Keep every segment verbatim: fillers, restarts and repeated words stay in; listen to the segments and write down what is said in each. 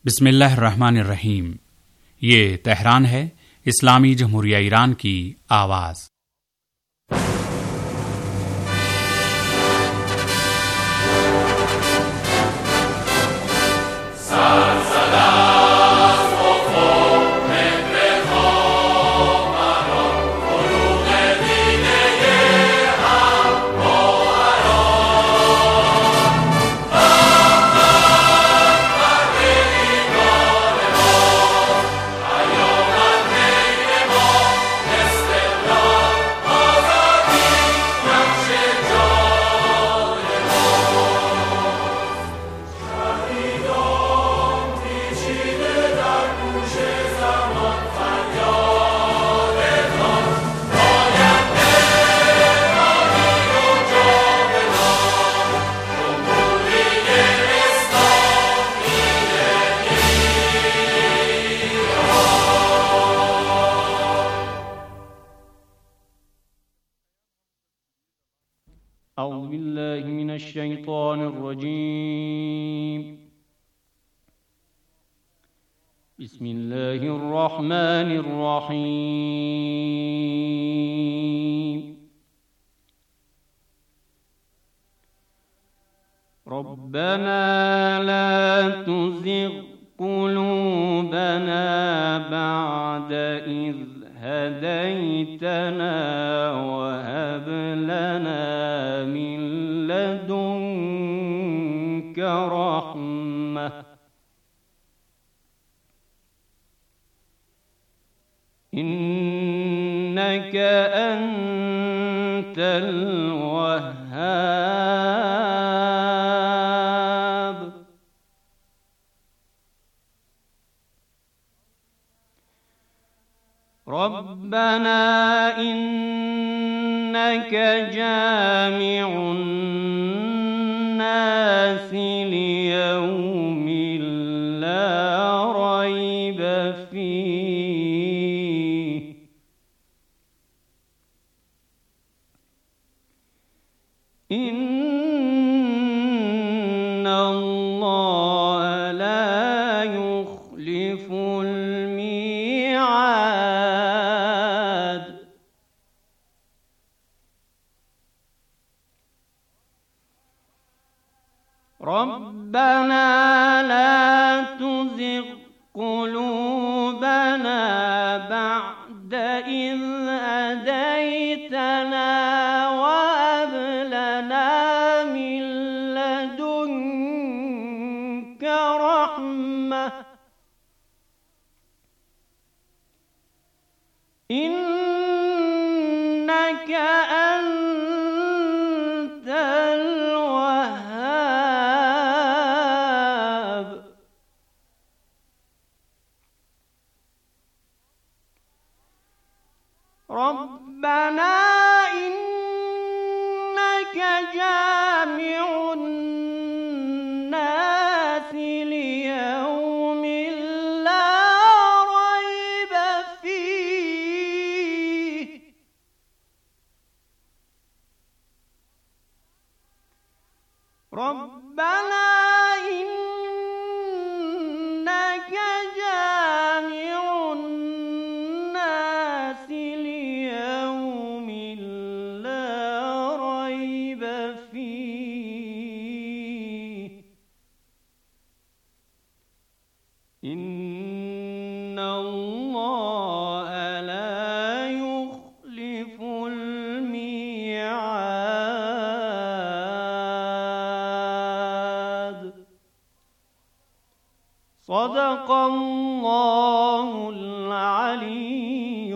बिस्मिल्लाहिर्रहमानिर्रहीम। ये तेहरान है, इस्लामी जमहूरिया ईरान की आवाज़। أعوذ بالله من الشيطان الرجيم بسم الله الرحمن الرحيم ربنا لا تزغ قلوبنا بعد إذ هديتنا وهب لنا من لدنك رحمة إنك أنت الوهاب ربنا إنك جامع الناس ليوم لا ريب فيه إن الله لا يخلف الميعاد ربنا لا تزغ قلوبنا بعد إذ هديتنا وهب لنا من لدنك رحمة إنك أنت الوهاب ربنا إنك جامع الناس ليوم لا ريب فيه ربنا إنك جامع الناس ليوم لا ريب فيه إن الله لا يخلف الميعاد صدق الله العلي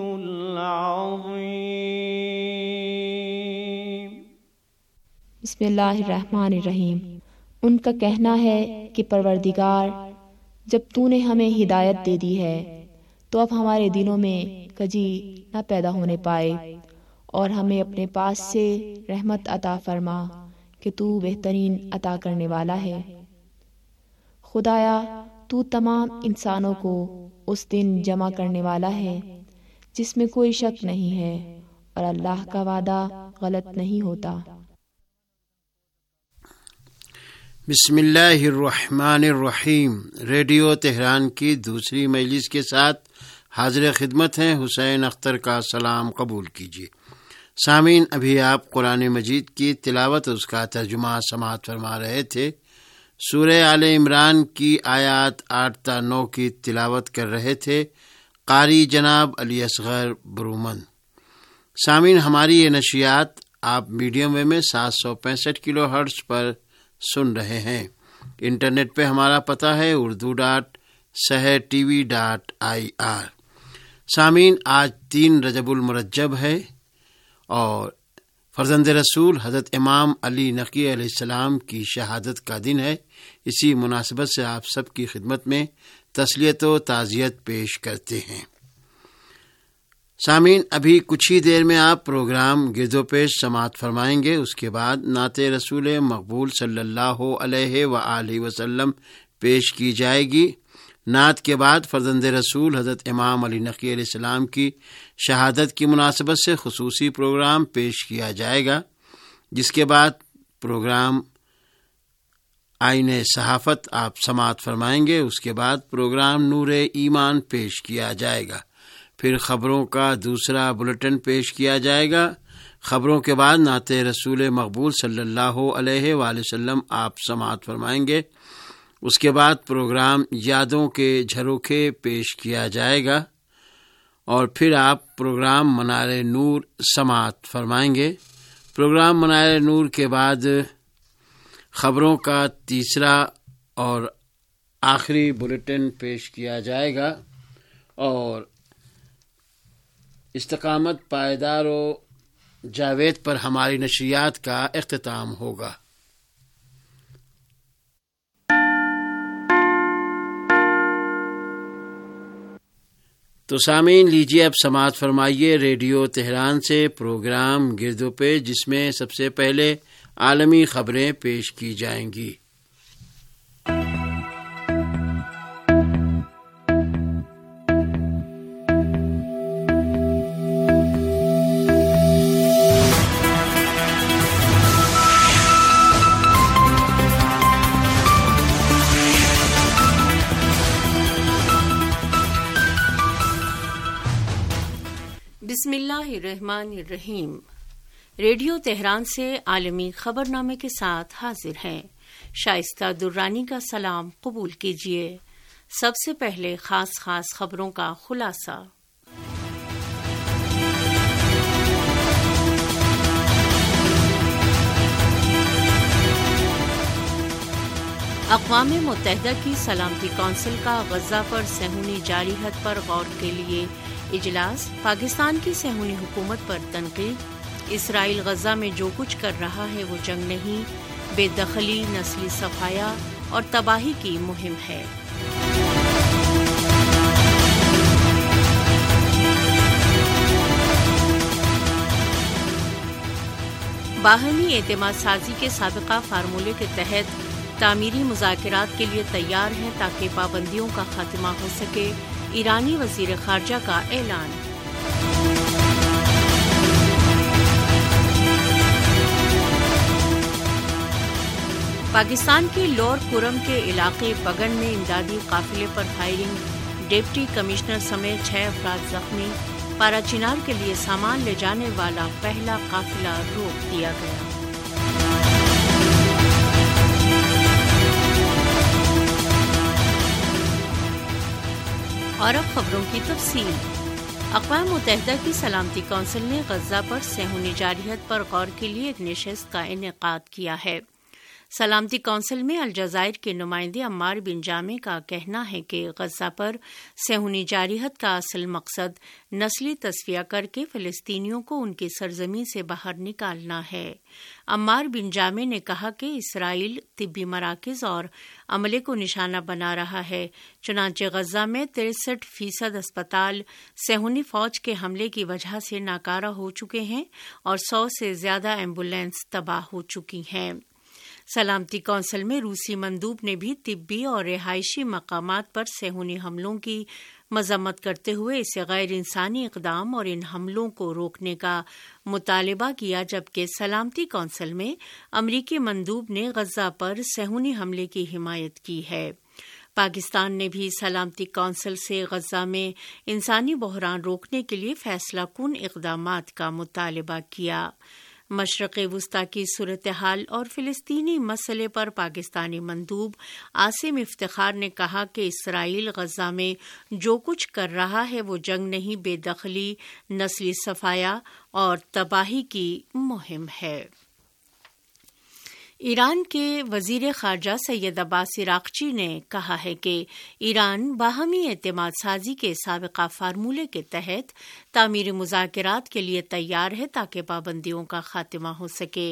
العظيم बिस्मिल्लाहिर्रहमानिर्रहीम। उनका कहना है कि परवरदिगार, जब तूने हमें हिदायत दे दी है तो अब हमारे दिलों में कजी न पैदा होने पाए और हमें अपने पास से रहमत अता फरमा कि तू बेहतरीन अता करने वाला है। खुदाया, तू तमाम इंसानों को उस दिन जमा करने वाला है जिसमें कोई शक नहीं है और अल्लाह का वादा गलत नहीं होता। بسم اللہ الرحمن الرحیم۔ ریڈیو تہران کی دوسری مجلس کے ساتھ حاضر خدمت ہیں حسین اختر کا سلام قبول کیجیے۔ سامعین، ابھی آپ قرآن مجید کی تلاوت اس کا ترجمہ سماعت فرما رہے تھے۔ سورہ آل عمران کی آیات آٹھ تا نو کی تلاوت کر رہے تھے قاری جناب علی اصغر برومن۔ سامعین، ہماری یہ نشریات آپ میڈیم ویو میں سات سو پینسٹھ کلو ہرٹز پر سن رہے ہیں۔ انٹرنیٹ پہ ہمارا پتہ ہے Urdu dot Sahar T V dot I R. سامعین، آج تین رجب المرجب ہے اور فرزند رسول حضرت امام علی نقی علیہ السلام کی شہادت کا دن ہے۔ اسی مناسبت سے آپ سب کی خدمت میں تسلیت و تعزیت پیش کرتے ہیں۔ سامعین، ابھی کچھ ہی دیر میں آپ پروگرام گرد و پیش سماعت فرمائیں گے۔ اس کے بعد نعت رسول مقبول صلی اللہ علیہ وآلہ وسلم پیش کی جائے گی۔ نعت کے بعد فرزند رسول حضرت امام علی نقی علیہ السلام کی شہادت کی مناسبت سے خصوصی پروگرام پیش کیا جائے گا، جس کے بعد پروگرام آئین صحافت آپ سماعت فرمائیں گے۔ اس کے بعد پروگرام نور ایمان پیش کیا جائے گا۔ پھر خبروں کا دوسرا بلیٹن پیش کیا جائے گا۔ خبروں کے بعد نعت رسول مقبول صلی اللہ علیہ وآلہ وسلم آپ سماعت فرمائیں گے۔ اس کے بعد پروگرام یادوں کے جھروکے پیش کیا جائے گا اور پھر آپ پروگرام منار نور سماعت فرمائیں گے۔ پروگرام منار نور کے بعد خبروں کا تیسرا اور آخری بلیٹن پیش کیا جائے گا اور استقامت پائیدار و جاوید پر ہماری نشریات کا اختتام ہوگا۔ تو سامعین، لیجیے اب سماعت فرمائیے ریڈیو تہران سے پروگرام گرد و پیش، جس میں سب سے پہلے عالمی خبریں پیش کی جائیں گی۔ بسم اللہ الرحمن الرحیم۔ ریڈیو تہران سے عالمی خبر نامے کے ساتھ حاضر ہیں۔ شائستہ درانی کا سلام قبول کیجیے۔ سب سے پہلے خاص خاص خبروں کا خلاصہ۔ اقوام متحدہ کی سلامتی کونسل کا غزہ پر صہیونی جارحیت پر غور کے لیے اجلاس۔ پاکستان کی صہیونی حکومت پر تنقید۔ اسرائیل غزہ میں جو کچھ کر رہا ہے وہ جنگ نہیں، بے دخلی، نسلی صفایا اور تباہی کی مہم ہے۔ باہمی اعتماد سازی کے سابقہ فارمولے کے تحت تعمیری مذاکرات کے لیے تیار ہیں تاکہ پابندیوں کا خاتمہ ہو سکے۔ ایرانی وزیر خارجہ کا اعلان۔ پاکستان کے لور کرم کے علاقے بگن میں امدادی قافلے پر فائرنگ، ڈپٹی کمشنر سمیت چھ افراد زخمی۔ پارا چنار کے لیے سامان لے جانے والا پہلا قافلہ روک دیا گیا۔ اور اب خبروں کی تفصیل۔ اقوام متحدہ کی سلامتی کونسل نے غزہ پر صہیونی جارحیت پر غور کے لیے ایک نشست کا انعقاد کیا ہے۔ سلامتی کونسل میں الجزائر کے نمائندے عمار بن جامع کا کہنا ہے کہ غزہ پر صہیونی جارحیت کا اصل مقصد نسلی تصفیہ کر کے فلسطینیوں کو ان کی سرزمین سے باہر نکالنا ہے۔ عمار بن جامع نے کہا کہ اسرائیل طبی مراکز اور عملے کو نشانہ بنا رہا ہے، چنانچہ غزہ میں تریسٹھ فیصد اسپتال صہیونی فوج کے حملے کی وجہ سے ناکارہ ہو چکے ہیں اور سو سے زیادہ ایمبولینس تباہ ہو چکی ہیں۔ سلامتی کونسل میں روسی مندوب نے بھی طبی اور رہائشی مقامات پر صہیونی حملوں کی مذمت کرتے ہوئے اسے غیر انسانی اقدام اور ان حملوں کو روکنے کا مطالبہ کیا، جبکہ سلامتی کونسل میں امریکی مندوب نے غزہ پر صہیونی حملے کی حمایت کی ہے۔ پاکستان نے بھی سلامتی کونسل سے غزہ میں انسانی بحران روکنے کے لیے فیصلہ کن اقدامات کا مطالبہ کیا۔ مشرق وسطی کی صورتحال اور فلسطینی مسئلے پر پاکستانی مندوب عاصم افتخار نے کہا کہ اسرائیل غزہ میں جو کچھ کر رہا ہے وہ جنگ نہیں، بے دخلی، نسلی صفایا اور تباہی کی مہم ہے۔ ایران کے وزیر خارجہ سید عباس عراقچی نے کہا ہے کہ ایران باہمی اعتماد سازی کے سابقہ فارمولے کے تحت تعمیری مذاکرات کے لیے تیار ہے تاکہ پابندیوں کا خاتمہ ہو سکے۔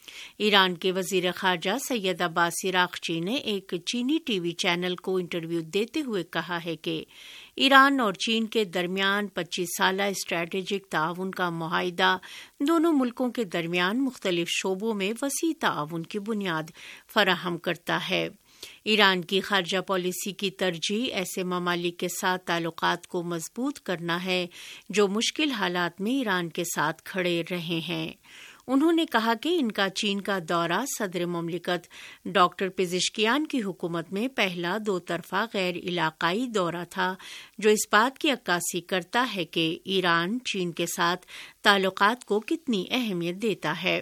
ایران کے وزیر خارجہ سید عباس عراقچی نے ایک چینی ٹی وی چینل کو انٹرویو دیتے ہوئے کہا ہے کہ ایران اور چین کے درمیان پچیس سالہ اسٹریٹجک تعاون کا معاہدہ دونوں ملکوں کے درمیان مختلف شعبوں میں وسیع تعاون کی بنیاد فراہم کرتا ہے۔ ایران کی خارجہ پالیسی کی ترجیح ایسے ممالک کے ساتھ تعلقات کو مضبوط کرنا ہے جو مشکل حالات میں ایران کے ساتھ کھڑے رہے ہیں۔ انہوں نے کہا کہ ان کا چین کا دورہ صدر مملکت ڈاکٹر پزشکیان کی حکومت میں پہلا دو طرفہ غیر علاقائی دورہ تھا جو اس بات کی عکاسی کرتا ہے کہ ایران چین کے ساتھ تعلقات کو کتنی اہمیت دیتا ہے۔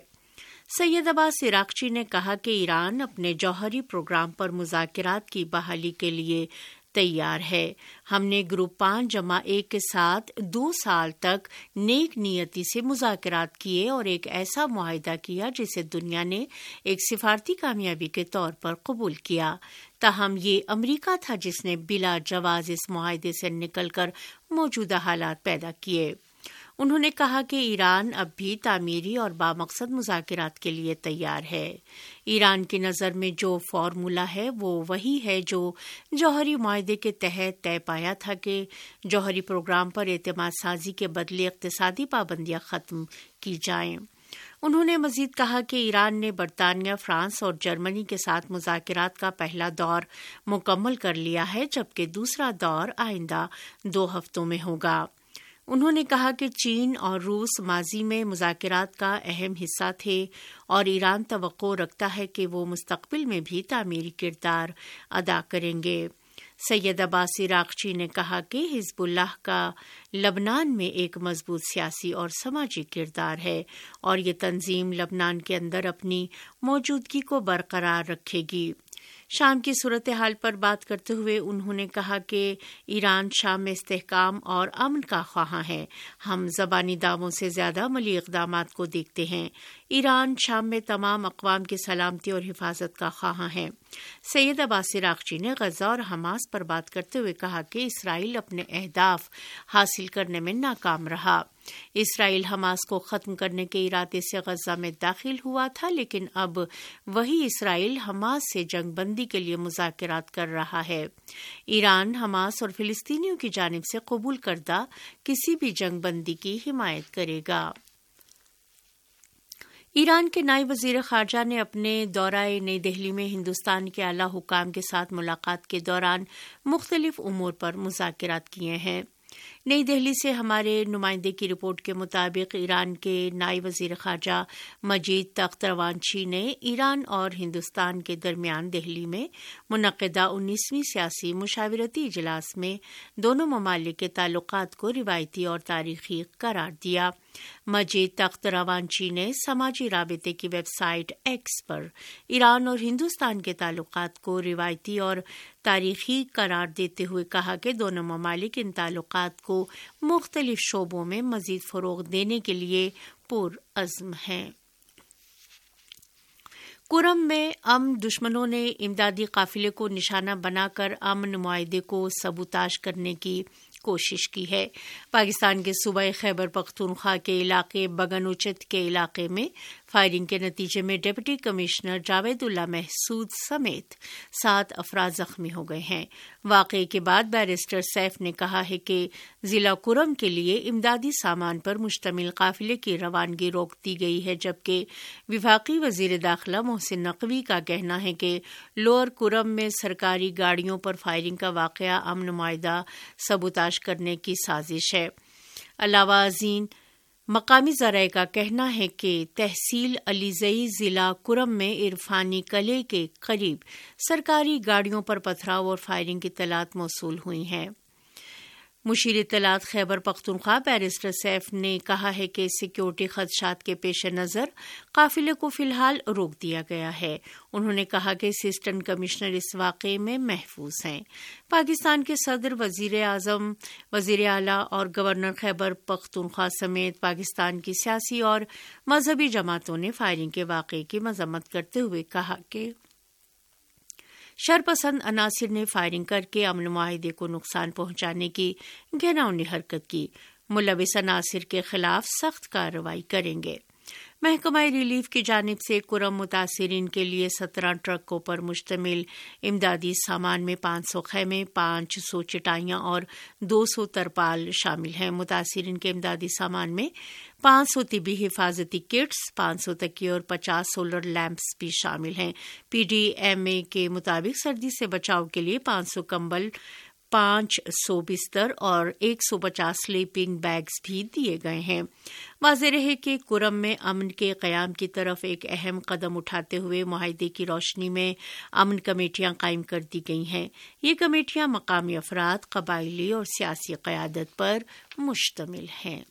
سید عباس عراقچی نے کہا کہ ایران اپنے جوہری پروگرام پر مذاکرات کی بحالی کے لیے تیار ہے۔ ہم نے گروپ پانچ جمع ایک کے ساتھ دو سال تک نیک نیتی سے مذاکرات کیے اور ایک ایسا معاہدہ کیا جسے دنیا نے ایک سفارتی کامیابی کے طور پر قبول کیا۔ تاہم یہ امریکہ تھا جس نے بلا جواز اس معاہدے سے نکل کر موجودہ حالات پیدا کیے۔ انہوں نے کہا کہ ایران اب بھی تعمیری اور بامقصد مذاکرات کے لیے تیار ہے۔ ایران کی نظر میں جو فارمولا ہے وہ وہی ہے جو جوہری معاہدے کے تحت طے پایا تھا کہ جوہری پروگرام پر اعتماد سازی کے بدلے اقتصادی پابندیاں ختم کی جائیں۔ انہوں نے مزید کہا کہ ایران نے برطانیہ، فرانس اور جرمنی کے ساتھ مذاکرات کا پہلا دور مکمل کر لیا ہے جبکہ دوسرا دور آئندہ دو ہفتوں میں ہوگا۔ انہوں نے کہا کہ چین اور روس ماضی میں مذاکرات کا اہم حصہ تھے اور ایران توقع رکھتا ہے کہ وہ مستقبل میں بھی تعمیری کردار ادا کریں گے۔ سید عباس عراقچی نے کہا کہ حزب اللہ کا لبنان میں ایک مضبوط سیاسی اور سماجی کردار ہے اور یہ تنظیم لبنان کے اندر اپنی موجودگی کو برقرار رکھے گی۔ شام کی صورتحال پر بات کرتے ہوئے انہوں نے کہا کہ ایران شام میں استحکام اور امن کا خواہاں ہے۔ ہم زبانی دعووں سے زیادہ عملی اقدامات کو دیکھتے ہیں۔ ایران شام میں تمام اقوام کی سلامتی اور حفاظت کا خواہاں ہے۔ سید عباس عراقچی نے غزہ اور حماس پر بات کرتے ہوئے کہا کہ اسرائیل اپنے اہداف حاصل کرنے میں ناکام رہا۔ اسرائیل حماس کو ختم کرنے کے ارادے سے غزہ میں داخل ہوا تھا، لیکن اب وہی اسرائیل حماس سے جنگ بندی کے لیے مذاکرات کر رہا ہے۔ ایران حماس اور فلسطینیوں کی جانب سے قبول کردہ کسی بھی جنگ بندی کی حمایت کرے گا۔ ایران کے نائب وزیر خارجہ نے اپنے دورہ نئی دہلی میں ہندوستان کے اعلیٰ حکام کے ساتھ ملاقات کے دوران مختلف امور پر مذاکرات کیے ہیں۔ نئی دہلی سے ہمارے نمائندے کی رپورٹ کے مطابق ایران کے نائب وزیر خارجہ مجید تخت روانچی نے ایران اور ہندوستان کے درمیان دہلی میں منعقدہ انیسویں سیاسی مشاورتی اجلاس میں دونوں ممالک کے تعلقات کو روایتی اور تاریخی قرار دیا۔ مجید تخت روانچی نے سماجی رابطے کی ویب سائٹ ایکس پر ایران اور ہندوستان کے تعلقات کو روایتی اور تاریخی قرار دیتے ہوئے کہا کہ دونوں ممالک ان تعلقات کو مختلف شعبوں میں مزید فروغ دینے کے لیے پرعزم ہیں۔ کرم میں امن دشمنوں نے امدادی قافلے کو نشانہ بنا کر امن معاہدے کو سبوتاژ کرنے کی کوشش کی ہے۔ پاکستان کے صوبہ خیبر پختونخوا کے علاقے بگن اچت کے علاقے میں فائرنگ کے نتیجے میں ڈپٹی کمشنر جاوید اللہ محسود سمیت سات افراد زخمی ہو گئے ہیں۔ واقعے کے بعد بیرسٹر سیف نے کہا ہے کہ ضلع کرم کے لیے امدادی سامان پر مشتمل قافلے کی روانگی روک دی گئی ہے، جبکہ وفاقی وزیر داخلہ محسن نقوی کا کہنا ہے کہ لوئر کرم میں سرکاری گاڑیوں پر فائرنگ کا واقعہ امن معاہدہ سبوتاژ کرنے کی سازش ہے۔ علاوہ ازیں مقامی ذرائع کا کہنا ہے کہ تحصیل علیزئی ضلع کرم میں عرفانی قلعے کے قریب سرکاری گاڑیوں پر پتھراؤ اور فائرنگ کی اطلاعات موصول ہوئی ہیں۔ مشیر اطلاعات خیبر پختونخوا بیرسٹر سیف نے کہا ہے کہ سیکیورٹی خدشات کے پیش نظر قافلے کو فی الحال روک دیا گیا ہے۔ انہوں نے کہا کہ اسسٹنٹ کمشنر اس واقعے میں محفوظ ہیں۔ پاکستان کے صدر، وزیر اعظم، وزیر اعلیٰ اور گورنر خیبر پختونخوا سمیت پاکستان کی سیاسی اور مذہبی جماعتوں نے فائرنگ کے واقعے کی مذمت کرتے ہوئے کہا کہ شرپسند عناصر نے فائرنگ کر کے امن معاہدے کو نقصان پہنچانے کی گھناؤنی حرکت کی۔ ملوث عناصر کے خلاف سخت کارروائی کریں گے۔ محکمہ ریلیف کی جانب سے کرم متاثرین کے لیے سترہ ٹرکوں پر مشتمل امدادی سامان میں پانچ سو خیمے، پانچ سو چٹائیاں اور دو سو ترپال شامل ہیں۔ متاثرین کے امدادی سامان میں پانچ سو طبی حفاظتی کٹس، پانچ سو تکیے اور پچاس سولر لیمپس بھی شامل ہیں۔ پی ڈی ایم اے کے مطابق سردی سے بچاؤ کے لیے پانچ سو کمبل، پانچ سو بستر اور ایک سو پچاس سلیپنگ بیگز بھی دیے گئے ہیں۔ واضح رہے کہ کرم میں امن کے قیام کی طرف ایک اہم قدم اٹھاتے ہوئے معاہدے کی روشنی میں امن کمیٹیاں قائم کر دی گئی ہیں۔ یہ کمیٹیاں مقامی افراد، قبائلی اور سیاسی قیادت پر مشتمل ہیں۔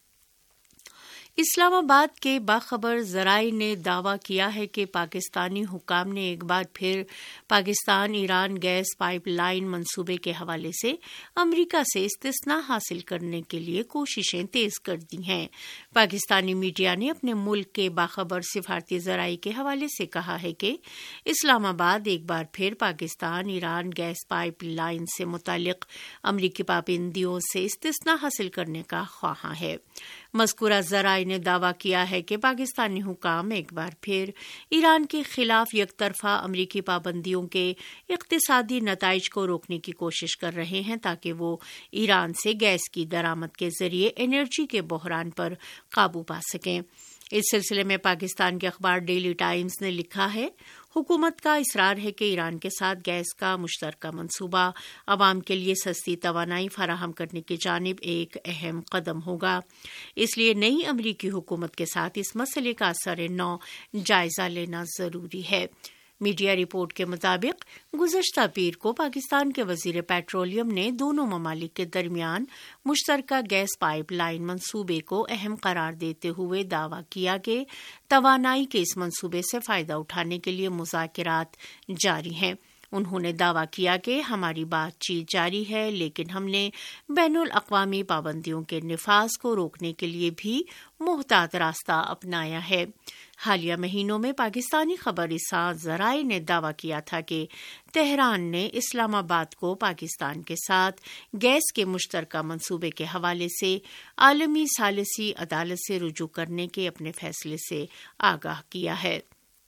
اسلام آباد کے باخبر ذرائع نے دعویٰ کیا ہے کہ پاکستانی حکام نے ایک بار پھر Pakistan Iran gas pipeline منصوبے کے حوالے سے امریکہ سے استثناء حاصل کرنے کے لیے کوششیں تیز کر دی ہیں۔ پاکستانی میڈیا نے اپنے ملک کے باخبر سفارتی ذرائع کے حوالے سے کہا ہے کہ اسلام آباد ایک بار پھر Pakistan Iran gas pipeline سے متعلق امریکی پابندیوں سے استثناء حاصل کرنے کا خواہاں ہے۔ مذکورہ ذرائع نے دعویٰ کیا ہے کہ پاکستانی حکام ایک بار پھر ایران کے خلاف یک طرفہ امریکی پابندیوں کے اقتصادی نتائج کو روکنے کی کوشش کر رہے ہیں تاکہ وہ ایران سے گیس کی درآمد کے ذریعے انرجی کے بحران پر قابو پا سکیں۔ اس سلسلے میں پاکستان کے اخبار ڈیلی ٹائمز نے لکھا ہے، حکومت کا اصرار ہے کہ ایران کے ساتھ گیس کا مشترکہ منصوبہ عوام کے لیے سستی توانائی فراہم کرنے کی جانب ایک اہم قدم ہوگا۔ اس لیے نئی امریکی حکومت کے ساتھ اس مسئلے کا اثر نو جائزہ لینا ضروری ہے۔ میڈیا رپورٹ کے مطابق گزشتہ پیر کو پاکستان کے وزیر پیٹرولیم نے دونوں ممالک کے درمیان مشترکہ گیس پائپ لائن منصوبے کو اہم قرار دیتے ہوئے دعویٰ کیا کہ توانائی کے اس منصوبے سے فائدہ اٹھانے کے لیے مذاکرات جاری ہیں۔ انہوں نے دعویٰ کیا کہ ہماری بات چیت جاری ہے، لیکن ہم نے بین الاقوامی پابندیوں کے نفاذ کو روکنے کے لیے بھی محتاط راستہ اپنایا ہے۔ حالیہ مہینوں میں پاکستانی خبر رساں ذرائع نے دعویٰ کیا تھا کہ تہران نے اسلام آباد کو پاکستان کے ساتھ گیس کے مشترکہ منصوبے کے حوالے سے عالمی ثالثی عدالت سے رجوع کرنے کے اپنے فیصلے سے آگاہ کیا ہے۔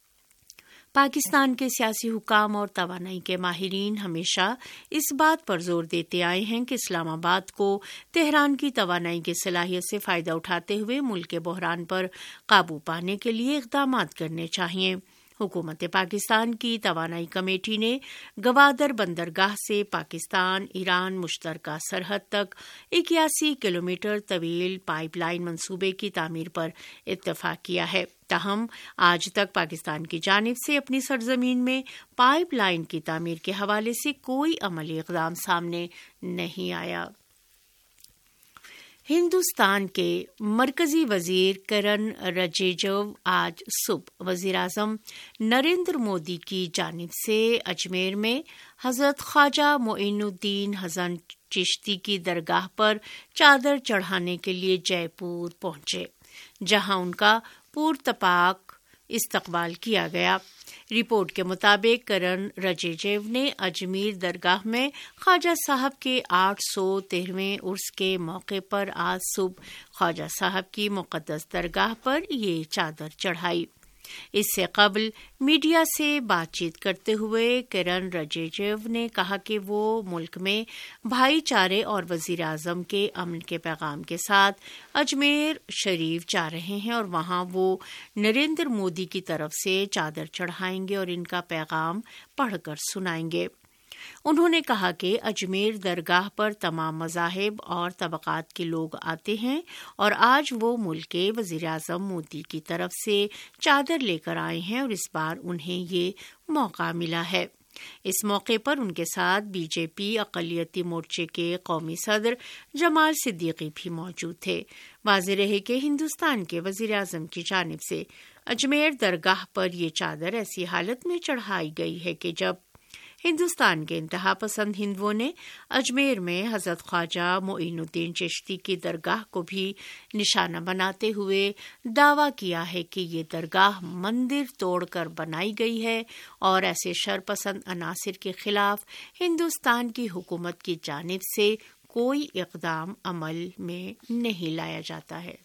پاکستان کے سیاسی حکام اور توانائی کے ماہرین ہمیشہ اس بات پر زور دیتے آئے ہیں کہ اسلام آباد کو تہران کی توانائی کی صلاحیت سے فائدہ اٹھاتے ہوئے ملک کے بحران پر قابو پانے کے لیے اقدامات کرنے چاہیے۔ حکومت پاکستان کی توانائی کمیٹی نے گوادر بندرگاہ سے پاکستان ایران مشترکہ سرحد تک اکیاسی کلومیٹر طویل پائپ لائن منصوبے کی تعمیر پر اتفاق کیا ہے۔ تاہم آج تک پاکستان کی جانب سے اپنی سرزمین میں پائپ لائن کی تعمیر کے حوالے سے کوئی عملی اقدام سامنے نہیں آیا۔ ہندوستان کے مرکزی وزیر کرن رجیجو آج صبح وزیر اعظم نریندر مودی کی جانب سے اجمیر میں حضرت خواجہ معین الدین حسن چشتی کی درگاہ پر چادر چڑھانے کے لیے جے پور پہنچے، جہاں ان کا پرتپاک استقبال کیا گیا۔ رپورٹ کے مطابق کرن رجیجیو نے اجمیر درگاہ میں خواجہ صاحب کے آٹھ سو تیرہویں عرس کے موقع پر آج صبح خواجہ صاحب کی مقدس درگاہ پر یہ چادر چڑھائی۔ اس سے قبل میڈیا سے بات چیت کرتے ہوئے کرن رجیجیو نے کہا کہ وہ ملک میں بھائی چارے اور وزیر اعظم کے امن کے پیغام کے ساتھ اجمیر شریف جا رہے ہیں اور وہاں وہ نریندر مودی کی طرف سے چادر چڑھائیں گے اور ان کا پیغام پڑھ کر سنائیں گے۔ انہوں نے کہا کہ اجمیر درگاہ پر تمام مذاہب اور طبقات کے لوگ آتے ہیں اور آج وہ ملک کے وزیر اعظم مودی کی طرف سے چادر لے کر آئے ہیں اور اس بار انہیں یہ موقع ملا ہے۔ اس موقع پر ان کے ساتھ بی جے پی اقلیتی مورچے کے قومی صدر جمال صدیقی بھی موجود تھے۔ واضح رہے کہ ہندوستان کے وزیر اعظم کی جانب سے اجمیر درگاہ پر یہ چادر ایسی حالت میں چڑھائی گئی ہے کہ جب ہندوستان کے انتہا پسند ہندوؤں نے اجمیر میں حضرت خواجہ معین الدین چشتی کی درگاہ کو بھی نشانہ بناتے ہوئے دعویٰ کیا ہے کہ یہ درگاہ مندر توڑ کر بنائی گئی ہے اور ایسے شرپسند عناصر کے خلاف ہندوستان کی حکومت کی جانب سے کوئی اقدام عمل میں نہیں لایا جاتا ہے۔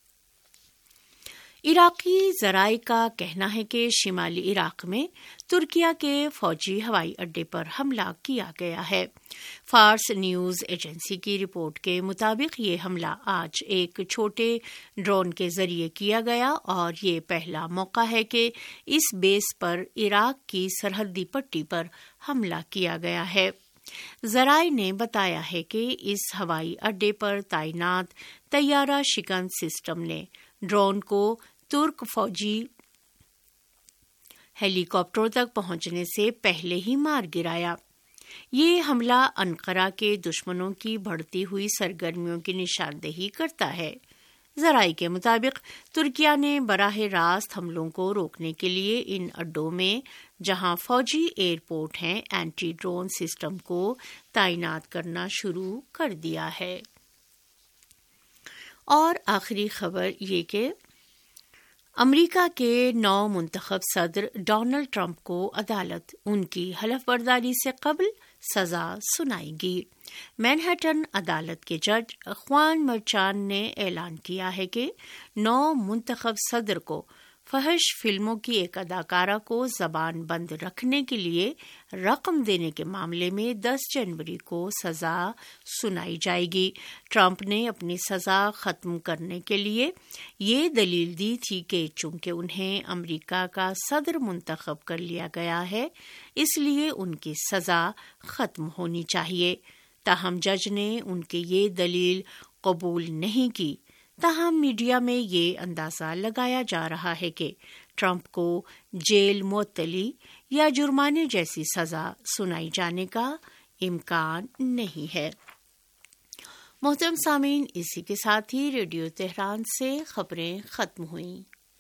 عراقی ذرائع کا کہنا ہے کہ شمالی عراق میں ترکیہ کے فوجی ہوائی اڈے پر حملہ کیا گیا ہے۔ فارس نیوز ایجنسی کی رپورٹ کے مطابق یہ حملہ آج ایک چھوٹے ڈرون کے ذریعے کیا گیا اور یہ پہلا موقع ہے کہ اس بیس پر عراق کی سرحدی پٹی پر حملہ کیا گیا ہے۔ ذرائع نے بتایا ہے کہ اس ہوائی اڈے پر تعینات طیارہ شکن سسٹم نے ڈرون کو ترک فوجی ہیلی کاپٹروں تک پہنچنے سے پہلے ہی مار گرایا۔ یہ حملہ انقرہ کے دشمنوں کی بڑھتی ہوئی سرگرمیوں کی نشاندہی کرتا ہے۔ ذرائع کے مطابق ترکیہ نے براہ راست حملوں کو روکنے کے لیے ان اڈوں میں جہاں فوجی ایئرپورٹ ہیں اینٹی ڈرون سسٹم کو تعینات کرنا شروع کر دیا ہے۔ اور آخری خبر یہ کہ امریکہ کے نو منتخب صدر ڈونلڈ ٹرمپ کو عدالت ان کی حلف برداری سے قبل سزا سنائے گی۔ مینہٹن عدالت کے جج خوان مرچان نے اعلان کیا ہے کہ نو منتخب صدر کو فحش فلموں کی ایک اداکارہ کو زبان بند رکھنے کے لیے رقم دینے کے معاملے میں دس جنوری کو سزا سنائی جائے گی۔ ٹرمپ نے اپنی سزا ختم کرنے کے لیے یہ دلیل دی تھی کہ چونکہ انہیں امریکہ کا صدر منتخب کر لیا گیا ہے اس لیے ان کی سزا ختم ہونی چاہیے۔ تاہم جج نے ان کی یہ دلیل قبول نہیں کی۔ تاہم میڈیا میں یہ اندازہ لگایا جا رہا ہے کہ ٹرمپ کو جیل معطلی یا جرمانے جیسی سزا سنائی جانے کا امکان نہیں ہے۔ محترم سامعین، اسی کے ساتھ ہی ریڈیو تہران سے خبریں ختم ہوئیں۔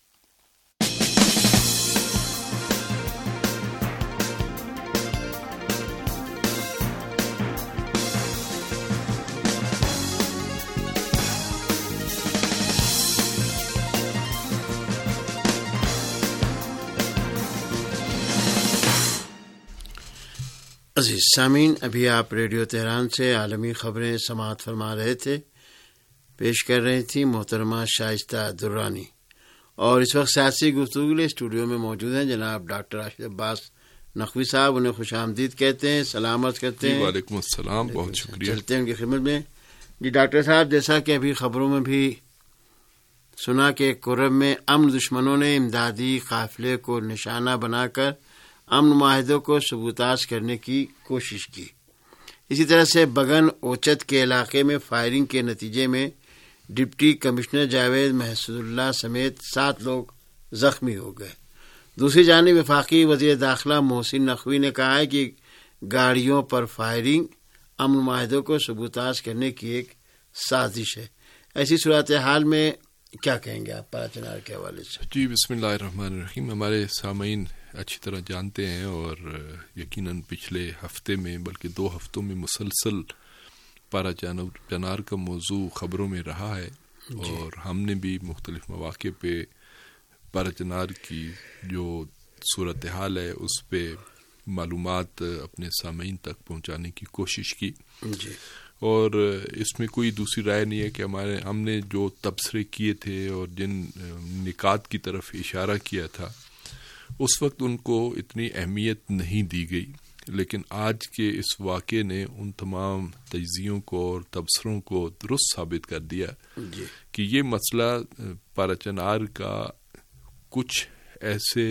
عزیز سامعین، ابھی آپ ریڈیو تہران سے عالمی خبریں سماعت فرما رہے تھے۔ پیش کر رہی تھی محترمہ شائستہ درانی، اور اس وقت سیاسی گفتگو کے لیے اسٹوڈیو میں موجود ہیں جناب ڈاکٹر راشد عباس نقوی صاحب۔ انہیں خوش آمدید کہتے ہیں، سلامت کرتے ہیں۔ وعلیکم السلام، بہت شکریہ۔ چلتے ہیں ان کی خدمت میں۔ جی ڈاکٹر صاحب، جیسا کہ ابھی خبروں میں بھی سنا کہ کرم میں امن دشمنوں نے امدادی قافلے کو نشانہ بنا کر امن معاہدوں کو ثبوتاز کرنے کی کوشش کی۔ اسی طرح سے بگن اوچت کے علاقے میں فائرنگ کے نتیجے میں ڈپٹی کمشنر جاوید محسود اللہ سمیت سات لوگ زخمی ہو گئے۔ دوسری جانب وفاقی وزیر داخلہ محسن نقوی نے کہا ہے کہ گاڑیوں پر فائرنگ امن معاہدوں کو ثبوتاز کرنے کی ایک سازش ہے۔ ایسی صورتحال میں کیا کہیں گے آپ پاراچنار کے حوالے سے؟ جی، بسم اللہ الرحمن الرحیم۔ ہمارے سامعین اچھی طرح جانتے ہیں اور یقیناً پچھلے ہفتے میں بلکہ دو ہفتوں میں مسلسل پارا چنار کا موضوع خبروں میں رہا ہے، اور ہم نے بھی مختلف مواقع پہ پارا چنار کی جو صورتحال ہے اس پہ معلومات اپنے سامعین تک پہنچانے کی کوشش کی جی اور اس میں کوئی دوسری رائے نہیں ہے کہ ہمارے ہم نے جو تبصرے کیے تھے اور جن نکات کی طرف اشارہ کیا تھا اس وقت ان کو اتنی اہمیت نہیں دی گئی، لیکن آج کے اس واقعے نے ان تمام تجزیوں کو اور تبصروں کو درست ثابت کر دیا جی کہ یہ مسئلہ پارچنار کا کچھ ایسے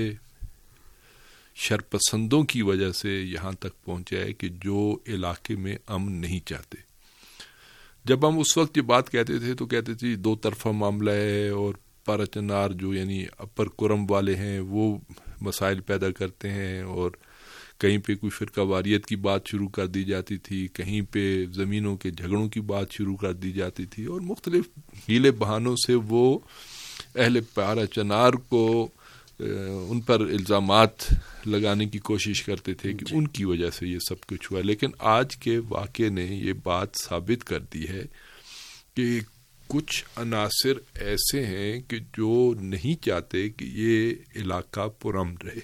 شرپسندوں کی وجہ سے یہاں تک پہنچا ہے کہ جو علاقے میں امن نہیں چاہتے. جب ہم اس وقت یہ بات کہتے تھے تو کہتے تھے دو طرفہ معاملہ ہے اور پارچنار جو یعنی اپر کرم والے ہیں وہ مسائل پیدا کرتے ہیں، اور کہیں پہ کوئی فرقہ واریت کی بات شروع کر دی جاتی تھی، کہیں پہ زمینوں کے جھگڑوں کی بات شروع کر دی جاتی تھی، اور مختلف ہیلے بہانوں سے وہ اہل پارچنار کو ان پر الزامات لگانے کی کوشش کرتے تھے کہ ان کی وجہ سے یہ سب کچھ ہوا. لیکن آج کے واقعے نے یہ بات ثابت کر دی ہے کہ کچھ عناصر ایسے ہیں کہ جو نہیں چاہتے کہ یہ علاقہ پرامن رہے.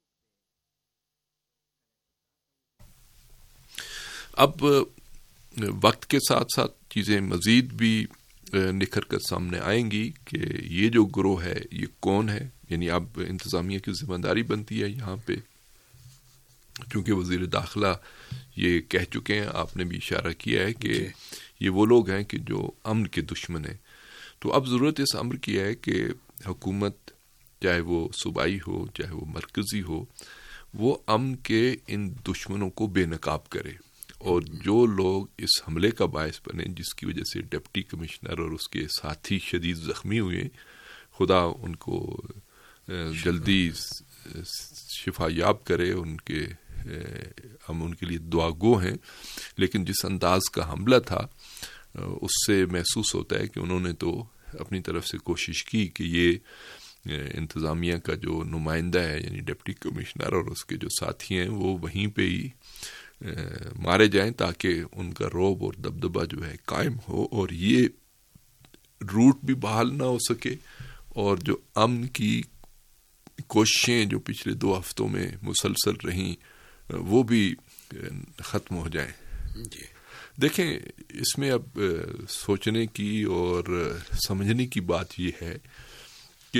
اب وقت کے ساتھ ساتھ چیزیں مزید بھی نکھر کر سامنے آئیں گی کہ یہ جو گروہ ہے یہ کون ہے. یعنی اب انتظامیہ کی ذمہ داری بنتی ہے یہاں پہ، چونکہ وزیر داخلہ یہ کہہ چکے ہیں، آپ نے بھی اشارہ کیا ہے کہ یہ وہ لوگ ہیں کہ جو امن کے دشمن ہیں. تو اب ضرورت اس امر کی ہے کہ حکومت چاہے وہ صوبائی ہو چاہے وہ مرکزی ہو، وہ امن کے ان دشمنوں کو بے نقاب کرے، اور جو لوگ اس حملے کا باعث بنے جس کی وجہ سے ڈپٹی کمشنر اور اس کے ساتھی شدید زخمی ہوئے، خدا ان کو جلدی شفا یاب کرے، ان کے ہم ان کے لیے دعا گو ہیں. لیکن جس انداز کا حملہ تھا اس سے محسوس ہوتا ہے کہ انہوں نے تو اپنی طرف سے کوشش کی کہ یہ انتظامیہ کا جو نمائندہ ہے یعنی ڈپٹی کمشنر اور اس کے جو ساتھی ہیں وہ وہیں پہ ہی مارے جائیں تاکہ ان کا رعب اور دبدبہ جو ہے قائم ہو اور یہ روٹ بھی بحال نہ ہو سکے، اور جو امن کی کوششیں جو پچھلے دو ہفتوں میں مسلسل رہیں وہ بھی ختم ہو جائیں. جی دیکھیں اس میں اب سوچنے کی اور سمجھنے کی بات یہ ہے کہ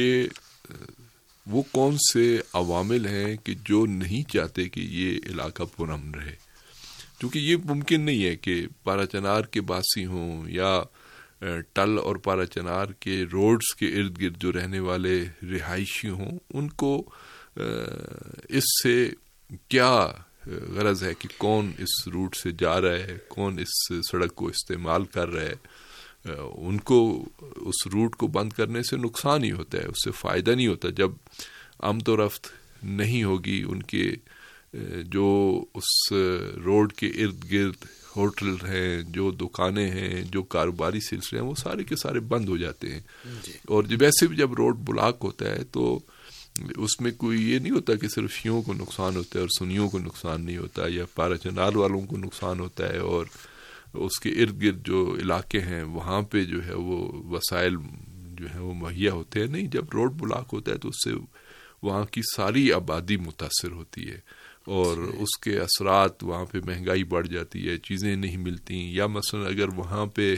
وہ کون سے عوامل ہیں کہ جو نہیں چاہتے کہ یہ علاقہ پرامن رہے. کیونکہ یہ ممکن نہیں ہے کہ پارا چنار کے باسی ہوں یا ٹل اور پارا چنار کے روڈز کے ارد گرد جو رہنے والے رہائشی ہوں، ان کو اس سے کیا غرض ہے کہ کون اس روٹ سے جا رہا ہے، کون اس سڑک کو استعمال کر رہا ہے. ان کو اس روٹ کو بند کرنے سے نقصان ہی ہوتا ہے، اس سے فائدہ نہیں ہوتا. جب آمد و رفت نہیں ہوگی، ان کے جو اس روڈ کے ارد گرد ہوٹل ہیں، جو دکانیں ہیں، جو کاروباری سلسلے ہیں، وہ سارے کے سارے بند ہو جاتے ہیں. اور جب ویسے بھی جب روڈ بلاک ہوتا ہے تو اس میں کوئی یہ نہیں ہوتا کہ صرف شیعوں کو نقصان ہوتا ہے اور سنیوں کو نقصان نہیں ہوتا، یا پارا چنار والوں کو نقصان ہوتا ہے اور اس کے ارد گرد جو علاقے ہیں وہاں پہ جو ہے وہ وسائل جو ہیں وہ مہیا ہوتے ہیں. نہیں، جب روڈ بلاک ہوتا ہے تو اس سے وہاں کی ساری آبادی متاثر ہوتی ہے اور اس کے اثرات، وہاں پہ مہنگائی بڑھ جاتی ہے، چیزیں نہیں ملتی. یا مثلا اگر وہاں پہ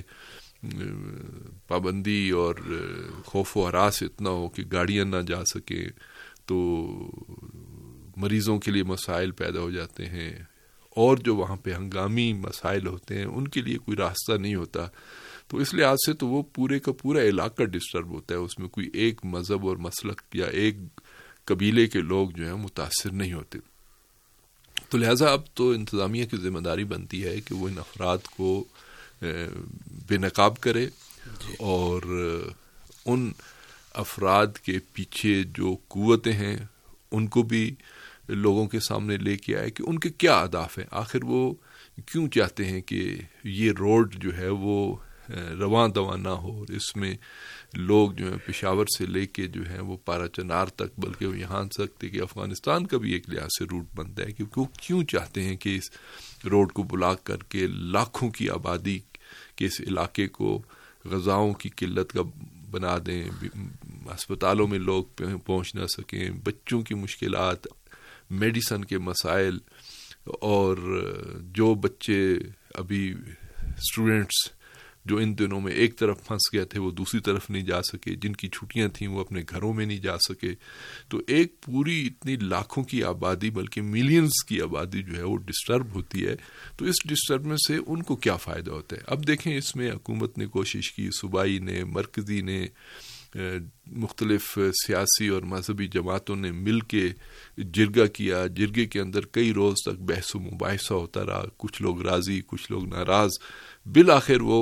پابندی اور خوف و ہراس اتنا ہو کہ گاڑیاں نہ جا سکیں تو مریضوں کے لیے مسائل پیدا ہو جاتے ہیں، اور جو وہاں پہ ہنگامی مسائل ہوتے ہیں ان کے لیے کوئی راستہ نہیں ہوتا. تو اس لحاظ سے تو وہ پورے کا پورا علاقہ ڈسٹرب ہوتا ہے، اس میں کوئی ایک مذہب اور مسلک یا ایک قبیلے کے لوگ جو ہیں متاثر نہیں ہوتے. تو لہٰذا اب تو انتظامیہ کی ذمہ داری بنتی ہے کہ وہ ان افراد کو بے نقاب کرے اور ان افراد کے پیچھے جو قوتیں ہیں ان کو بھی لوگوں کے سامنے لے کے آئے کہ ان کے کیا اہداف ہیں، آخر وہ کیوں چاہتے ہیں کہ یہ روڈ جو ہے وہ رواں دواں نہ ہو. اس میں لوگ جو ہیں پشاور سے لے کے جو ہیں وہ پارا چنار تک، بلکہ وہ یہاں تک کہ افغانستان کا بھی ایک لحاظ سے روٹ بنتا ہے، کیونکہ وہ کیوں چاہتے ہیں کہ اس روڈ کو بلاک کر کے لاکھوں کی آبادی کے اس علاقے کو غذاؤں کی قلت کا بنا دیں، ہسپتالوں میں لوگ پہنچ نہ سکیں، بچوں کی مشکلات، میڈیسن کے مسائل، اور جو بچے ابھی اسٹوڈنٹس جو ان دنوں میں ایک طرف پھنس گئے تھے وہ دوسری طرف نہیں جا سکے، جن کی چھٹیاں تھیں وہ اپنے گھروں میں نہیں جا سکے، تو ایک پوری اتنی لاکھوں کی آبادی بلکہ ملینز کی آبادی جو ہے وہ ڈسٹرب ہوتی ہے. تو اس ڈسٹربنس سے ان کو کیا فائدہ ہوتا ہے؟ اب دیکھیں اس میں حکومت نے کوشش کی، صوبائی نے، مرکزی نے، مختلف سیاسی اور مذہبی جماعتوں نے مل کے جرگہ کیا. جرگے کے اندر کئی روز تک بحث و مباحثہ ہوتا رہا، کچھ لوگ راضی کچھ لوگ ناراض. بالآخر وہ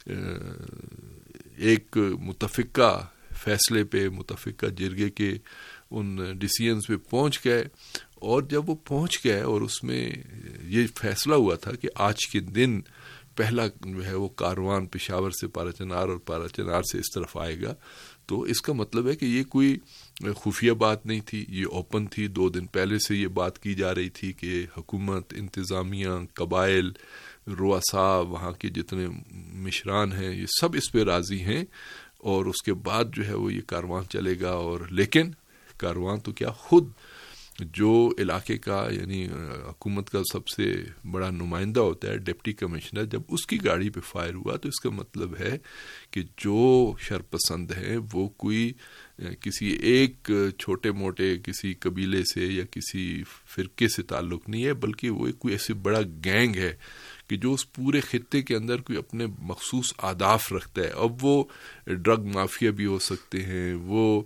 ایک متفقہ فیصلے پہ، متفقہ جرگے کے ان ڈیسیژنز پہ پہنچ گئے. اور جب وہ پہنچ گئے اور اس میں یہ فیصلہ ہوا تھا کہ آج کے دن پہلا جو ہے وہ کاروان پشاور سے پارا چنار اور پارا چنار سے اس طرف آئے گا. تو اس کا مطلب ہے کہ یہ کوئی خفیہ بات نہیں تھی، یہ اوپن تھی. دو دن پہلے سے یہ بات کی جا رہی تھی کہ حکومت، انتظامیہ، قبائل، رؤساء، وہاں کے جتنے مشران ہیں یہ سب اس پہ راضی ہیں، اور اس کے بعد جو ہے وہ یہ کاروان چلے گا. اور لیکن کاروان تو کیا، خود جو علاقے کا یعنی حکومت کا سب سے بڑا نمائندہ ہوتا ہے ڈپٹی کمشنر، جب اس کی گاڑی پہ فائر ہوا تو اس کا مطلب ہے کہ جو شرپسند ہیں وہ کوئی کسی ایک چھوٹے موٹے کسی قبیلے سے یا کسی فرقے سے تعلق نہیں ہے، بلکہ وہ کوئی ایسے بڑا گینگ ہے کہ جو اس پورے خطے کے اندر کوئی اپنے مخصوص اہداف رکھتا ہے. اب وہ ڈرگ مافیا بھی ہو سکتے ہیں، وہ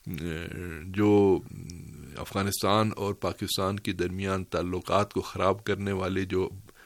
جو افغانستان اور پاکستان کے درمیان تعلقات کو خراب کرنے والے جو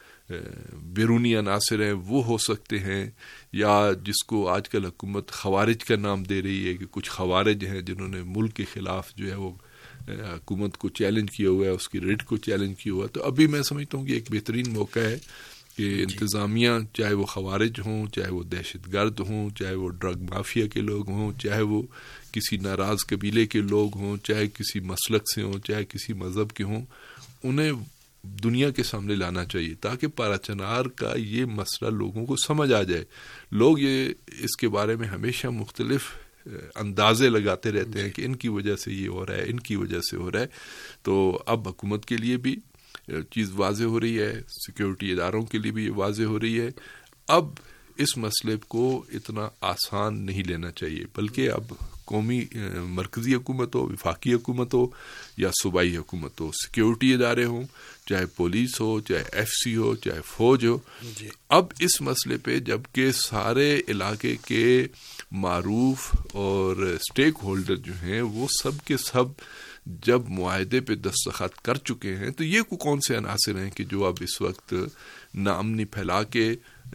بیرونی عناصر ہیں وہ ہو سکتے ہیں، یا جس کو آج کل حکومت خوارج کا نام دے رہی ہے کہ کچھ خوارج ہیں جنہوں نے ملک کے خلاف جو ہے وہ حکومت کو چیلنج کیا ہوا ہے، اس کی ریٹ کو چیلنج کیا ہوا ہے. تو ابھی میں سمجھتا ہوں کہ ایک بہترین موقع ہے کہ انتظامیہ، چاہے وہ خوارج ہوں، چاہے وہ دہشت گرد ہوں، چاہے وہ ڈرگ مافیا کے لوگ ہوں، چاہے وہ کسی ناراض قبیلے کے لوگ ہوں، چاہے کسی مسلک سے ہوں، چاہے کسی مذہب کے ہوں، انہیں دنیا کے سامنے لانا چاہیے تاکہ پارا چنار کا یہ مسئلہ لوگوں کو سمجھ آ جائے. لوگ یہ اس کے بارے میں ہمیشہ مختلف اندازے لگاتے رہتے ہیں کہ ان کی وجہ سے یہ ہو رہا ہے، ان کی وجہ سے ہو رہا ہے. تو اب حکومت کے لیے بھی چیز واضح ہو رہی ہے، سیکیورٹی اداروں کے لیے بھی یہ واضح ہو رہی ہے. اب اس مسئلے کو اتنا آسان نہیں لینا چاہیے، بلکہ اب قومی مرکزی حکومت ہو، وفاقی حکومت ہو یا صوبائی حکومت ہو، سیکیورٹی ادارے ہوں، چاہے پولیس ہو، چاہے ایف سی ہو، چاہے فوج ہو، اب اس مسئلے پہ جبکہ سارے علاقے کے معروف اور اسٹیک ہولڈر جو ہیں وہ سب کے سب جب معاہدے پہ دستخط کر چکے ہیں، تو یہ کون سے عناصر ہیں کہ جو اب اس وقت ناامنی پھیلا کے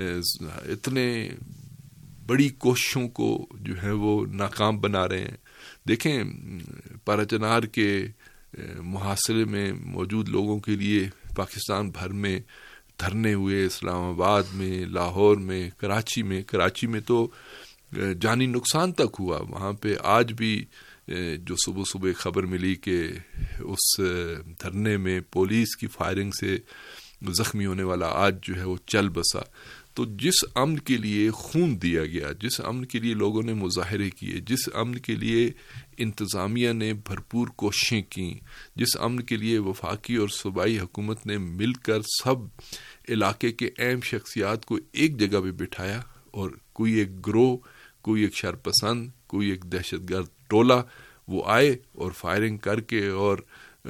اتنے بڑی کوششوں کو جو ہے وہ ناکام بنا رہے ہیں. دیکھیں پارا چنار کے محاصرے میں موجود لوگوں کے لیے پاکستان بھر میں دھرنے ہوئے، اسلام آباد میں، لاہور میں، کراچی میں. کراچی میں تو جانی نقصان تک ہوا. وہاں پہ آج بھی جو صبح صبح خبر ملی کہ اس دھرنے میں پولیس کی فائرنگ سے زخمی ہونے والا آج جو ہے وہ چل بسا. تو جس امن کے لیے خون دیا گیا، جس امن کے لیے لوگوں نے مظاہرے کیے، جس امن کے لیے انتظامیہ نے بھرپور کوششیں کیں، جس امن کے لیے وفاقی اور صوبائی حکومت نے مل کر سب علاقے کے اہم شخصیات کو ایک جگہ پہ بٹھایا، اور کوئی ایک گروہ، کوئی ایک شرپسند، کوئی ایک دہشت گرد ٹولہ وہ آئے اور فائرنگ کر کے اور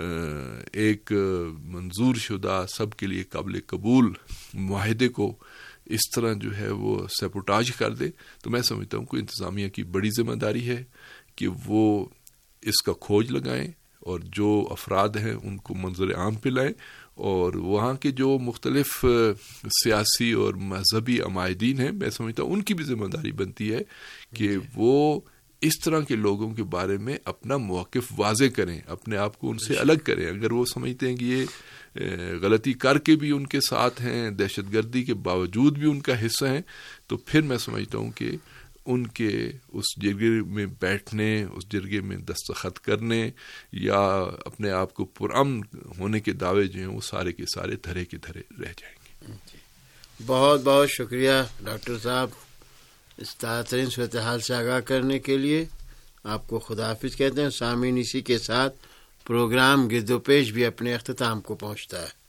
ایک منظور شدہ سب کے لیے قابل قبول معاہدے کو اس طرح جو ہے وہ سیپوٹاج کر دے. تو میں سمجھتا ہوں کہ انتظامیہ کی بڑی ذمہ داری ہے کہ وہ اس کا کھوج لگائیں اور جو افراد ہیں ان کو منظر عام پہ لائیں، اور وہاں کے جو مختلف سیاسی اور مذہبی عمائدین ہیں میں سمجھتا ہوں ان کی بھی ذمہ داری بنتی ہے کہ وہ اس طرح کے لوگوں کے بارے میں اپنا موقف واضح کریں، اپنے آپ کو ان سے الگ کریں. اگر وہ سمجھتے ہیں کہ یہ غلطی کر کے بھی ان کے ساتھ ہیں، دہشت گردی کے باوجود بھی ان کا حصہ ہیں، تو پھر میں سمجھتا ہوں کہ ان کے اس جرگے میں بیٹھنے، اس جرگے میں دستخط کرنے یا اپنے آپ کو پرامن ہونے کے دعوے جو ہیں وہ سارے کے سارے دھرے کے دھرے رہ جائیں گے. بہت بہت شکریہ ڈاکٹر صاحب اس تازہ ترین صورتحال سے آگاہ کرنے کے لیے. آپ کو خداحافظ کہتے ہیں. سامعین، اسی کے ساتھ پروگرام گرد و پیش بھی اپنے اختتام کو پہنچتا ہے.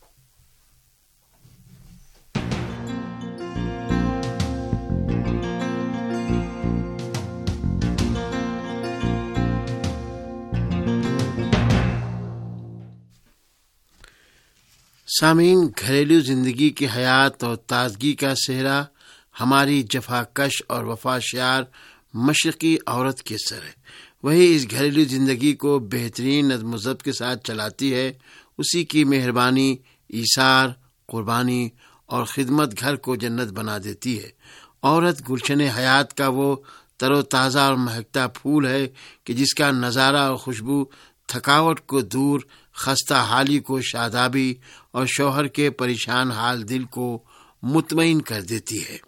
سامعین، گھریلو زندگی کی حیات اور تازگی کا صحرا ہماری جفا کش اور وفا شیار مشرقی عورت کے سر ہے. وہی اس گھریلو زندگی کو بہترین نظم و ضبط کے ساتھ چلاتی ہے. اسی کی مہربانی، ایثار، قربانی اور خدمت گھر کو جنت بنا دیتی ہے. عورت گلشن حیات کا وہ تر و تازہ اور مہکتا پھول ہے کہ جس کا نظارہ اور خوشبو تھکاوٹ کو دور، خستہ حالی کو شادابی اور شوہر کے پریشان حال دل کو مطمئن کر دیتی ہے.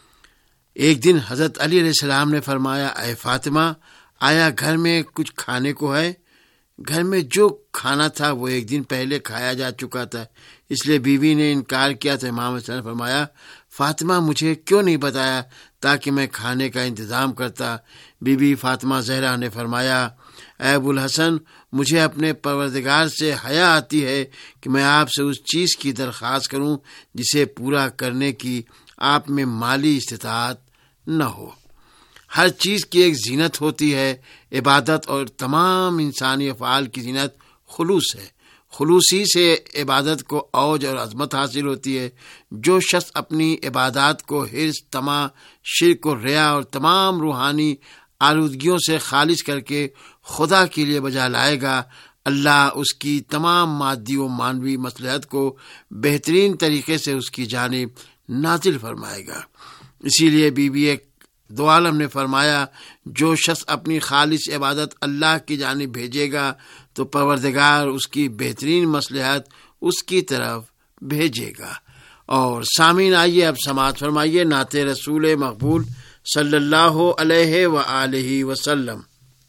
ایک دن حضرت علی علیہ السلام نے فرمایا، اے فاطمہ، آیا گھر میں کچھ کھانے کو ہے؟ گھر میں جو کھانا تھا وہ ایک دن پہلے کھایا جا چکا تھا، اس لیے بیوی نے انکار کیا تو امام حسن نے فرمایا، فاطمہ مجھے کیوں نہیں بتایا تاکہ میں کھانے کا انتظام کرتا؟ بی بی فاطمہ زہرا نے فرمایا، اے ابو الحسن، مجھے اپنے پروردگار سے حیا آتی ہے کہ میں آپ سے اس چیز کی درخواست کروں جسے پورا کرنے کی آپ میں مالی استطاعت نہ ہو. ہر چیز کی ایک زینت ہوتی ہے. عبادت اور تمام انسانی افعال کی زینت خلوص ہے. خلوصی سے عبادت کو اوج اور عظمت حاصل ہوتی ہے. جو شخص اپنی عبادات کو حرص، طمع، شرک و ریا اور تمام روحانی آلودگیوں سے خالص کر کے خدا کے لیے بجا لائے گا، اللہ اس کی تمام مادی و معنوی مصلحت کو بہترین طریقے سے اس کی جانب نازل فرمائے گا. اسی لیے بی بی ایک دو عالم نے فرمایا، جو شخص اپنی خالص عبادت اللہ کی جانب بھیجے گا تو پروردگار اس کی بہترین مصلحت اس کی طرف بھیجے گا. اور سامعین، آئیے اب سماعت فرمائیے نعت رسول مقبول صلی اللہ علیہ وآلہ وسلم.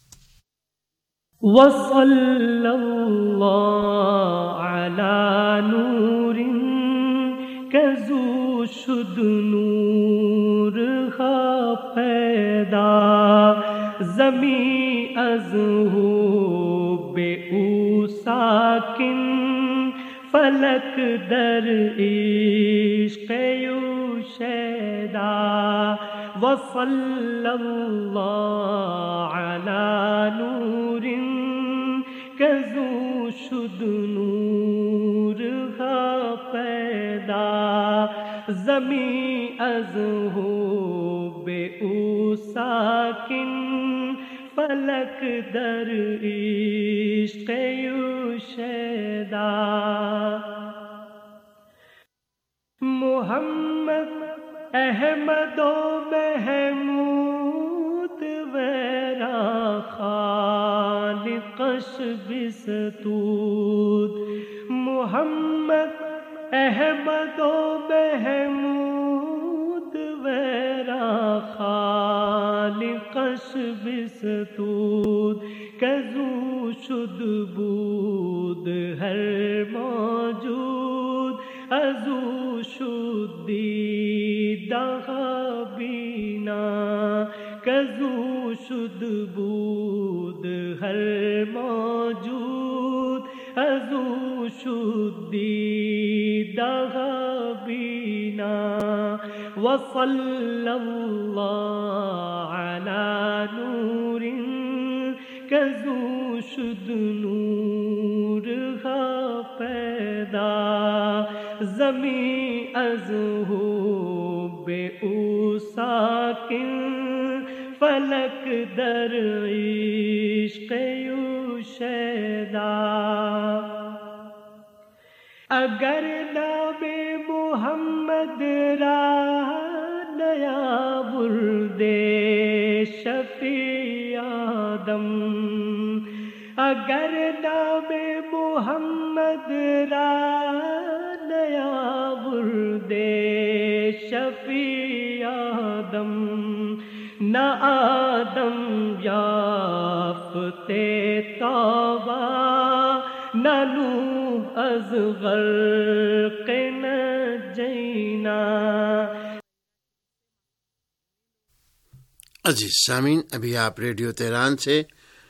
وصلی اللہ علی نور کزو شد نور ہا پیدا زمیں از ہو بے او ساکن فلک در عشق یو شیدا. وصلی اللہ علی نور کزو شد نور ہا پیدا زمیں از ہو بے او ساکن فلک در عشق یو شیدا. محمد احمد و محمود ویرا خالقش بستود. محمد احمد و محمود ویرا خالقش بستود. کزو شد بود ہر موجود ازو شد دیدہ بینا. کزو شد بود ہر موجود ازو شد دیدہ بینا. وصلی اللہ علی نور کزو شد نور ہا پیدا زمیں از ہو بے او ساکن فلک در عشق یو شیدا. اگر نام محمد را نیا بردے شفیع آدم. اگر نام محمد را نیا بردے شفیع آدم. نہ آدم یافتے توبہ نہ نوح از غرق نجینا. عزیز سامعین، ابھی آپ ریڈیو تہران سے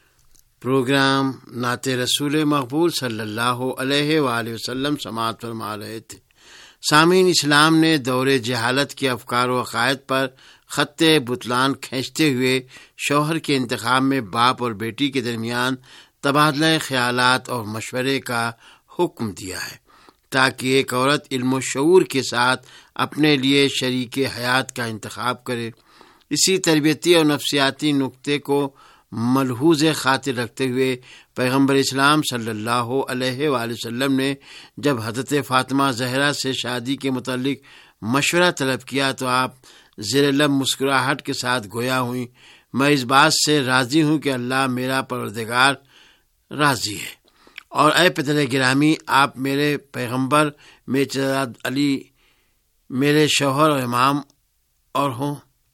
پروگرام نعت رسول مقبول صلی اللہ علیہ وآلہ وسلم سماعت فرما رہے تھے۔ سامعین، اسلام نے دور جہالت کے افکار و عقائد پر خط بطلان کھینچتے ہوئے شوہر کے انتخاب میں باپ اور بیٹی کے درمیان تبادلہ خیالات اور مشورے کا حکم دیا ہے، تاکہ ایک عورت علم و شعور کے ساتھ اپنے لیے شریک حیات کا انتخاب کرے۔ اسی تربیتی اور نفسیاتی نقطے کو ملحوظ خاطر رکھتے ہوئے پیغمبر اسلام صلی اللہ علیہ وآلہ وسلم نے جب حضرت فاطمہ زہرا سے شادی کے متعلق مشورہ طلب کیا تو آپ زیر لب مسکراہٹ کے ساتھ گویا ہوئیں، میں اس بات سے راضی ہوں کہ اللہ میرا پروردگار راضی ہے، اور اے پدر گرامی، آپ میرے پیغمبر میرچراد علی میرے شوہر اور امام اور ہوں۔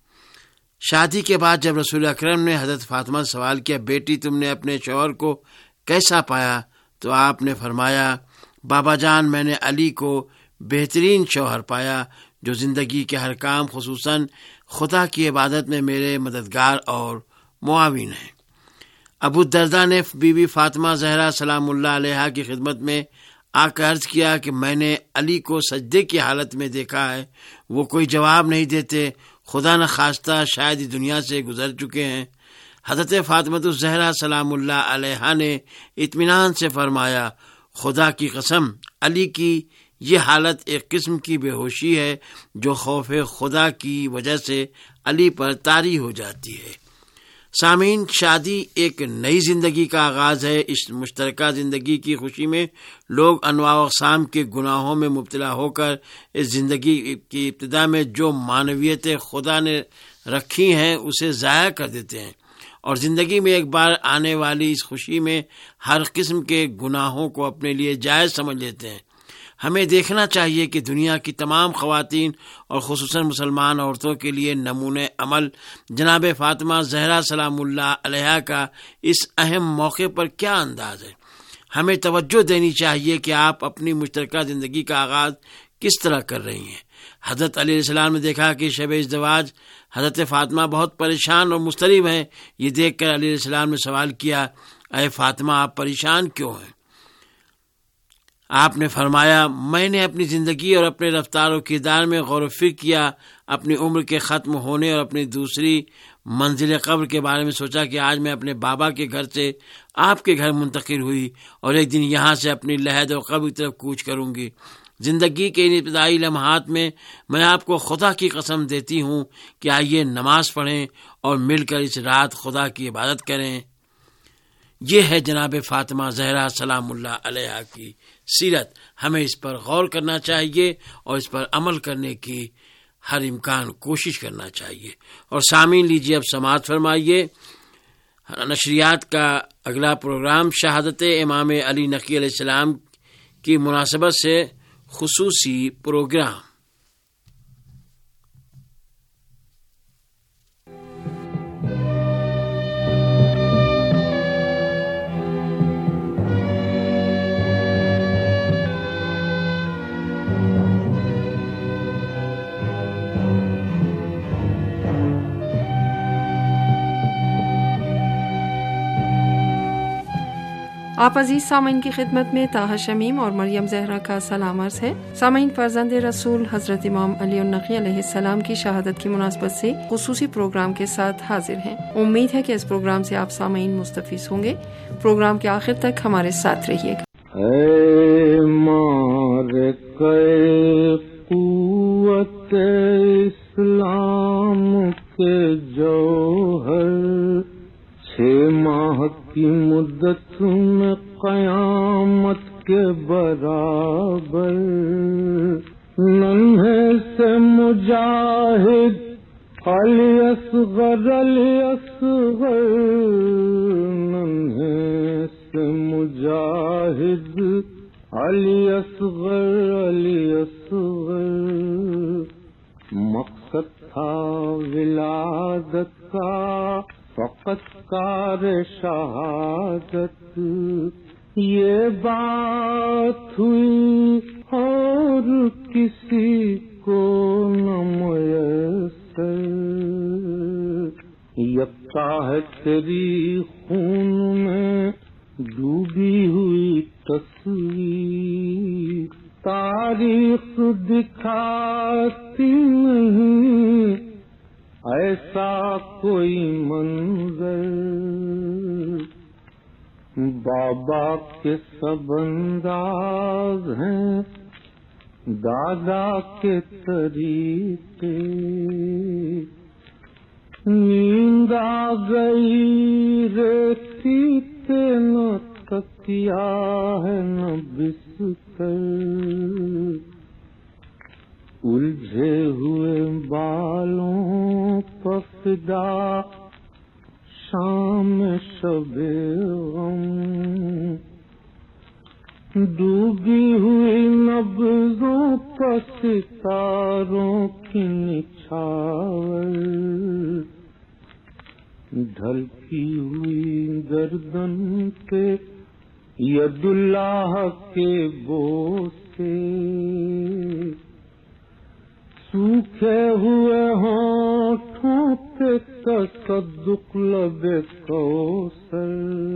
شادی کے بعد جب رسول اکرم نے حضرت فاطمہ سے سوال کیا، بیٹی تم نے اپنے شوہر کو کیسا پایا؟ تو آپ نے فرمایا، بابا جان، میں نے علی کو بہترین شوہر پایا جو زندگی کے ہر کام خصوصاً خدا کی عبادت میں میرے مددگار اور معاون ہیں۔ ابو الدرداء نے بی بی فاطمہ زہرا سلام اللہ علیہا کی خدمت میں آ کر عرض کیا کہ میں نے علی کو سجدے کی حالت میں دیکھا ہے، وہ کوئی جواب نہیں دیتے، خدا نہ خواستہ شاید ہی دنیا سے گزر چکے ہیں۔ حضرت فاطمہ الزہرا سلام اللہ علیہا نے اطمینان سے فرمایا، خدا کی قسم، علی کی یہ حالت ایک قسم کی بے ہوشی ہے جو خوف خدا کی وجہ سے علی پر طاری ہو جاتی ہے۔ سامعین، شادی ایک نئی زندگی کا آغاز ہے۔ اس مشترکہ زندگی کی خوشی میں لوگ انواع و اقسام کے گناہوں میں مبتلا ہو کر اس زندگی کی ابتدا میں جو معنویت خدا نے رکھی ہیں اسے ضائع کر دیتے ہیں، اور زندگی میں ایک بار آنے والی اس خوشی میں ہر قسم کے گناہوں کو اپنے لیے جائز سمجھ لیتے ہیں۔ ہمیں دیکھنا چاہیے کہ دنیا کی تمام خواتین اور خصوصاً مسلمان عورتوں کے لیے نمونہ عمل جناب فاطمہ زہرا سلام اللہ علیہا کا اس اہم موقع پر کیا انداز ہے۔ ہمیں توجہ دینی چاہیے کہ آپ اپنی مشترکہ زندگی کا آغاز کس طرح کر رہی ہیں۔ حضرت علی علیہ السلام نے دیکھا کہ شب ازدواج حضرت فاطمہ بہت پریشان اور مضطرب ہیں۔ یہ دیکھ کر علی علیہ السلام نے سوال کیا، اے فاطمہ، آپ پریشان کیوں ہیں؟ آپ نے فرمایا، میں نے اپنی زندگی اور اپنے رفتار و کردار میں غور و فکر کیا، اپنی عمر کے ختم ہونے اور اپنی دوسری منزل قبر کے بارے میں سوچا کہ آج میں اپنے بابا کے گھر سے آپ کے گھر منتقل ہوئی اور ایک دن یہاں سے اپنی لحد و قبر کی طرف کوچ کروں گی۔ زندگی کے ان ابتدائی لمحات میں میں آپ کو خدا کی قسم دیتی ہوں کہ آئیے نماز پڑھیں اور مل کر اس رات خدا کی عبادت کریں۔ یہ ہے جناب فاطمہ زہرا سلام اللہ علیہا کی سیرت۔ ہمیں اس پر غور کرنا چاہیے اور اس پر عمل کرنے کی ہر امکان کوشش کرنا چاہیے۔ اور سامعین، لیجیے اب سماعت فرمائیے نشریات کا اگلا پروگرام شہادت امام علی نقی علیہ السلام کی مناسبت سے خصوصی پروگرام۔ آپ عزیز سامعین کی خدمت میں طاہر شمیم اور مریم زہرا کا سلام عرض ہے۔ سامعین، فرزند رسول حضرت امام علی النقی علیہ السلام کی شہادت کی مناسبت سے خصوصی پروگرام کے ساتھ حاضر ہیں۔ امید ہے کہ اس پروگرام سے آپ سامعین مستفیض ہوں گے۔ پروگرام کے آخر تک ہمارے ساتھ رہیے گا۔ اے مالک قوت اسلام کے جوہر، چھ ماہ کی مدت میں قیامت کے برابر، ننھے سے مجاہد علی اصغر علی اصغر، ننھے سے مجاہد علی اصغر علی اصغر، مقصد تھا ولادت کا فقط کار شہادت، یہ بات ہوئی اور کسی کو نہ میسر، کرتا ہے تیری خون میں ڈوبی ہوئی تصویر، تاریخ دکھاتی نہیں ایسا کوئی منظر، بابا کے سب انداز ہیں دادا کے طریقے، نیند آ گئی ریتی پہ نہ تکیا ہے نہ بستر، الجھے ہوئے بالوں پر فدا شام شب غم، ڈوبی ہوئی نبضوں پر ستاروں کی نچھاور، ڈھلکی ہوئی گردن پہ ید اللہ کے بوسے، سوکھے ہوئے ہونٹوں پہ تصدق لب کوثر،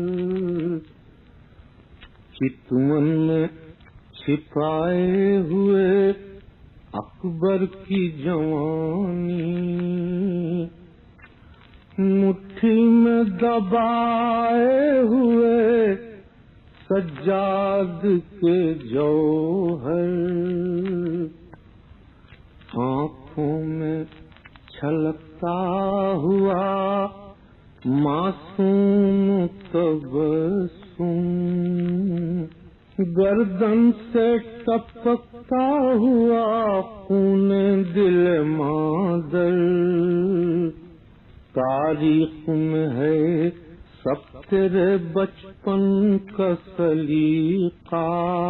چتون میں چھپائے ہوئے اکبر کی جوانی، مٹھی میں دبائے ہوئے سجاد کے جوہر، آنکھوں میں چھلکتا ہوا معصوم تبسم، گردن سے ٹپکتا ہوا خون دل مادر، تاریخ میں ہے سب تیرے بچپن کا سلیقہ،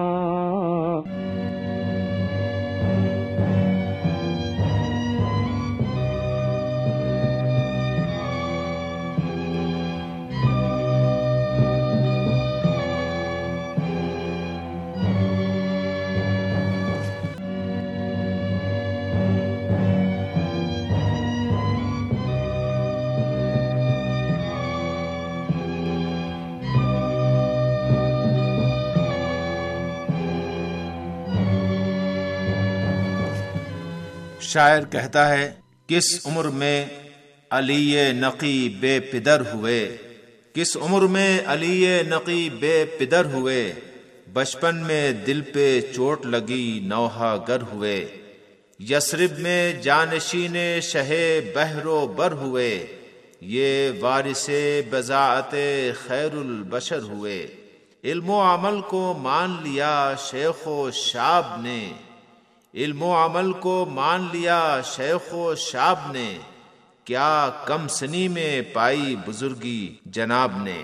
شاعر کہتا ہے، کس عمر میں علی نقی بے پدر ہوئے، کس عمر میں علی نقی بے پدر ہوئے، بچپن میں دل پہ چوٹ لگی نوحہ گر ہوئے، یثرب میں جانشین شہ بحر و بر ہوئے، یہ وارث بضاعت خیر البشر ہوئے، علم و عمل کو مان لیا شیخ و شاب نے، علم و عمل کو مان لیا شیخ و شاب نے، کیا کم سنی میں پائی بزرگی جناب نے۔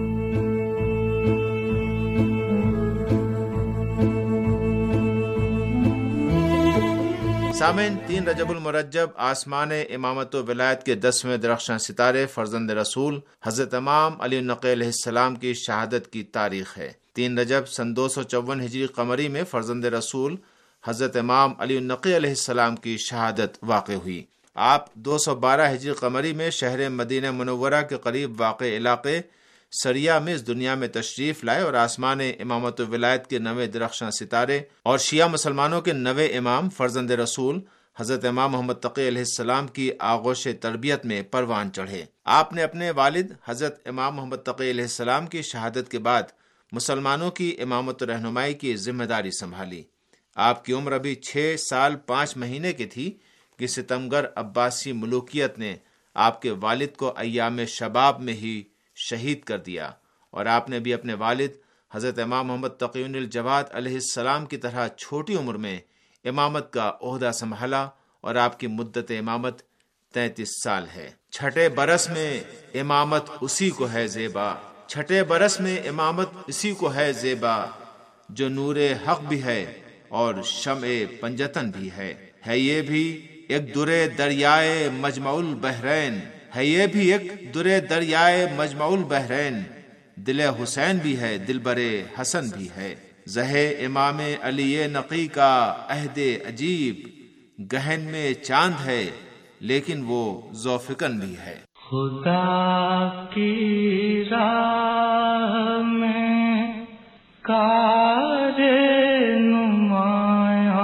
سامعین، تین رجب المرجب آسمان امامت و ولایت کے دسویں درخشاں ستارے فرزند رسول حضرت امام علی النقی علیہ السلام کی شہادت کی تاریخ ہے۔ تین رجب سن دو سو چون ہجری قمری میں فرزند رسول حضرت امام علی النقی علیہ السلام کی شہادت واقع ہوئی۔ آپ دو سو بارہ ہجری قمری میں شہر مدینہ منورہ کے قریب واقع علاقے سریا میں اس دنیا میں تشریف لائے اور آسمان امامت و ولایت کے نوے درخشاں ستارے اور شیعہ مسلمانوں کے نوے امام فرزند رسول حضرت امام محمد تقی علیہ السلام کی آغوش تربیت میں پروان چڑھے۔ آپ نے اپنے والد حضرت امام محمد تقی علیہ السلام کی شہادت کے بعد مسلمانوں کی امامت و رہنمائی کی ذمہ داری سنبھالی۔ آپ کی عمر ابھی چھ سال پانچ مہینے کی تھی کہ ستمگر عباسی ملوکیت نے آپ کے والد کو ایام شباب میں ہی شہید کر دیا، اور آپ نے بھی اپنے والد حضرت امام محمد تقی الجواد علیہ السلام کی طرح چھوٹی عمر میں امامت کا عہدہ سنبھالا، اور آپ کی مدت امامت تینتیس سال ہے۔ چھٹے برس میں امامت اسی کو ہے زیبا، چھٹے برس میں امامت اسی کو ہے زیبا، جو نور حق بھی ہے اور شمع پنجتن بھی ہے۔ ہے یہ بھی ایک درے دریائے مجمع البحرین، ہے یہ بھی ایک درے دریائے مجمع البحرین، دل حسین بھی ہے دل برے حسن بھی ہے۔ زہے امام علی نقی کا عہد عجیب، گہن میں چاند ہے لیکن وہ ذوفکن بھی ہے۔ خدا کی راہ میں کار نمایاں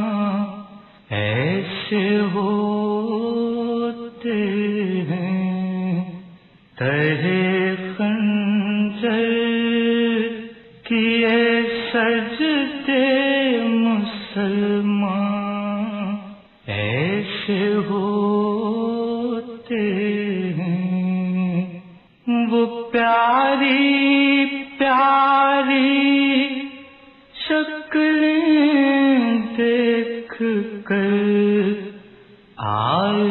ایسے ہوتے ہیں، تہے خنجر کیے سجدے مسلمان ایسے ہوتے ہیں، وہ پیاری پیاری شکلیں دیکھ کر آل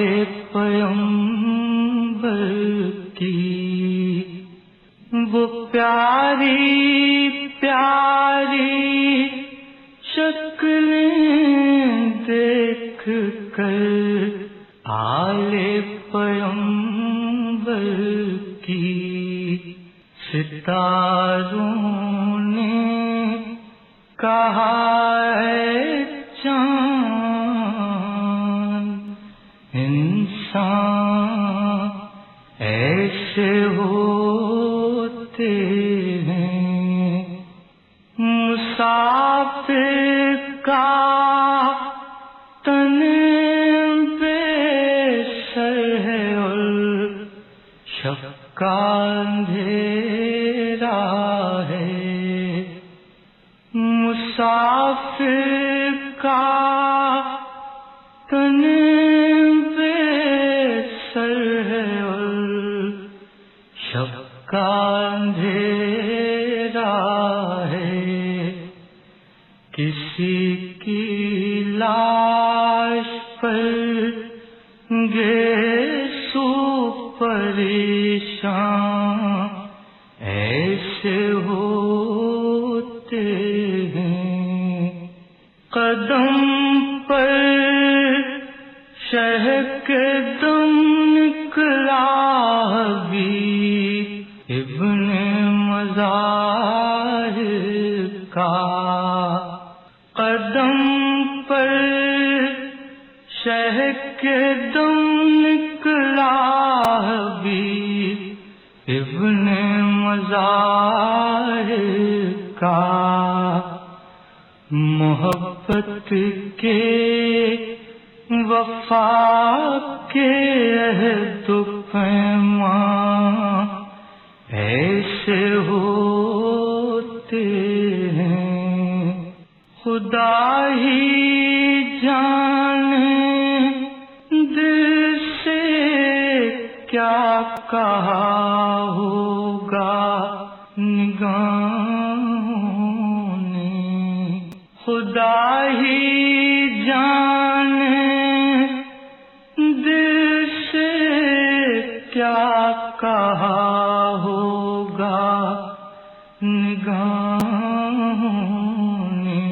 پیغمبر کی، وہ پیاری پیاری شکلیں دیکھ کر آل پیغمبر کی، ستاروں نے کہا ہے چاند انسان ایسے ہوتے ہیں، مسافر کا تن بے سر ہے اور شب کا اندھیرا ہے، مسافر کا تن بے سر ہے اور شب کا اندھیرا ہے، کسی کی لاش پر گیسو پریشان ایسے ہوتے ہیں، قدم پر شہ کے دم نکلا بھی ابن مظاہر کا، قدم پر شہ کے دم نکلا بھی ابن مظاہر کا، محبت کے وفا کے عہد و پیمان ایسے ہوتے ہیں، خدا ہی جانے دل سے کیا کہا ہوگا نگاہوں نے، خدا ہی جانے دل سے کیا کہا ہوگا نگاہوں نے،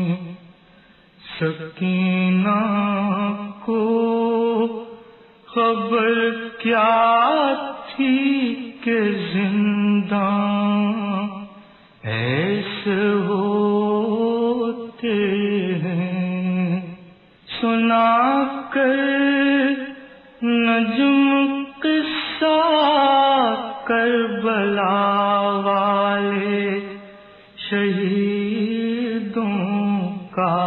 سکینہ کو خبر کیا تھی کہ زندان ایسے ہوتے ہیں، سنا کر نجم قصہ کربلا والے شہیدوں کا،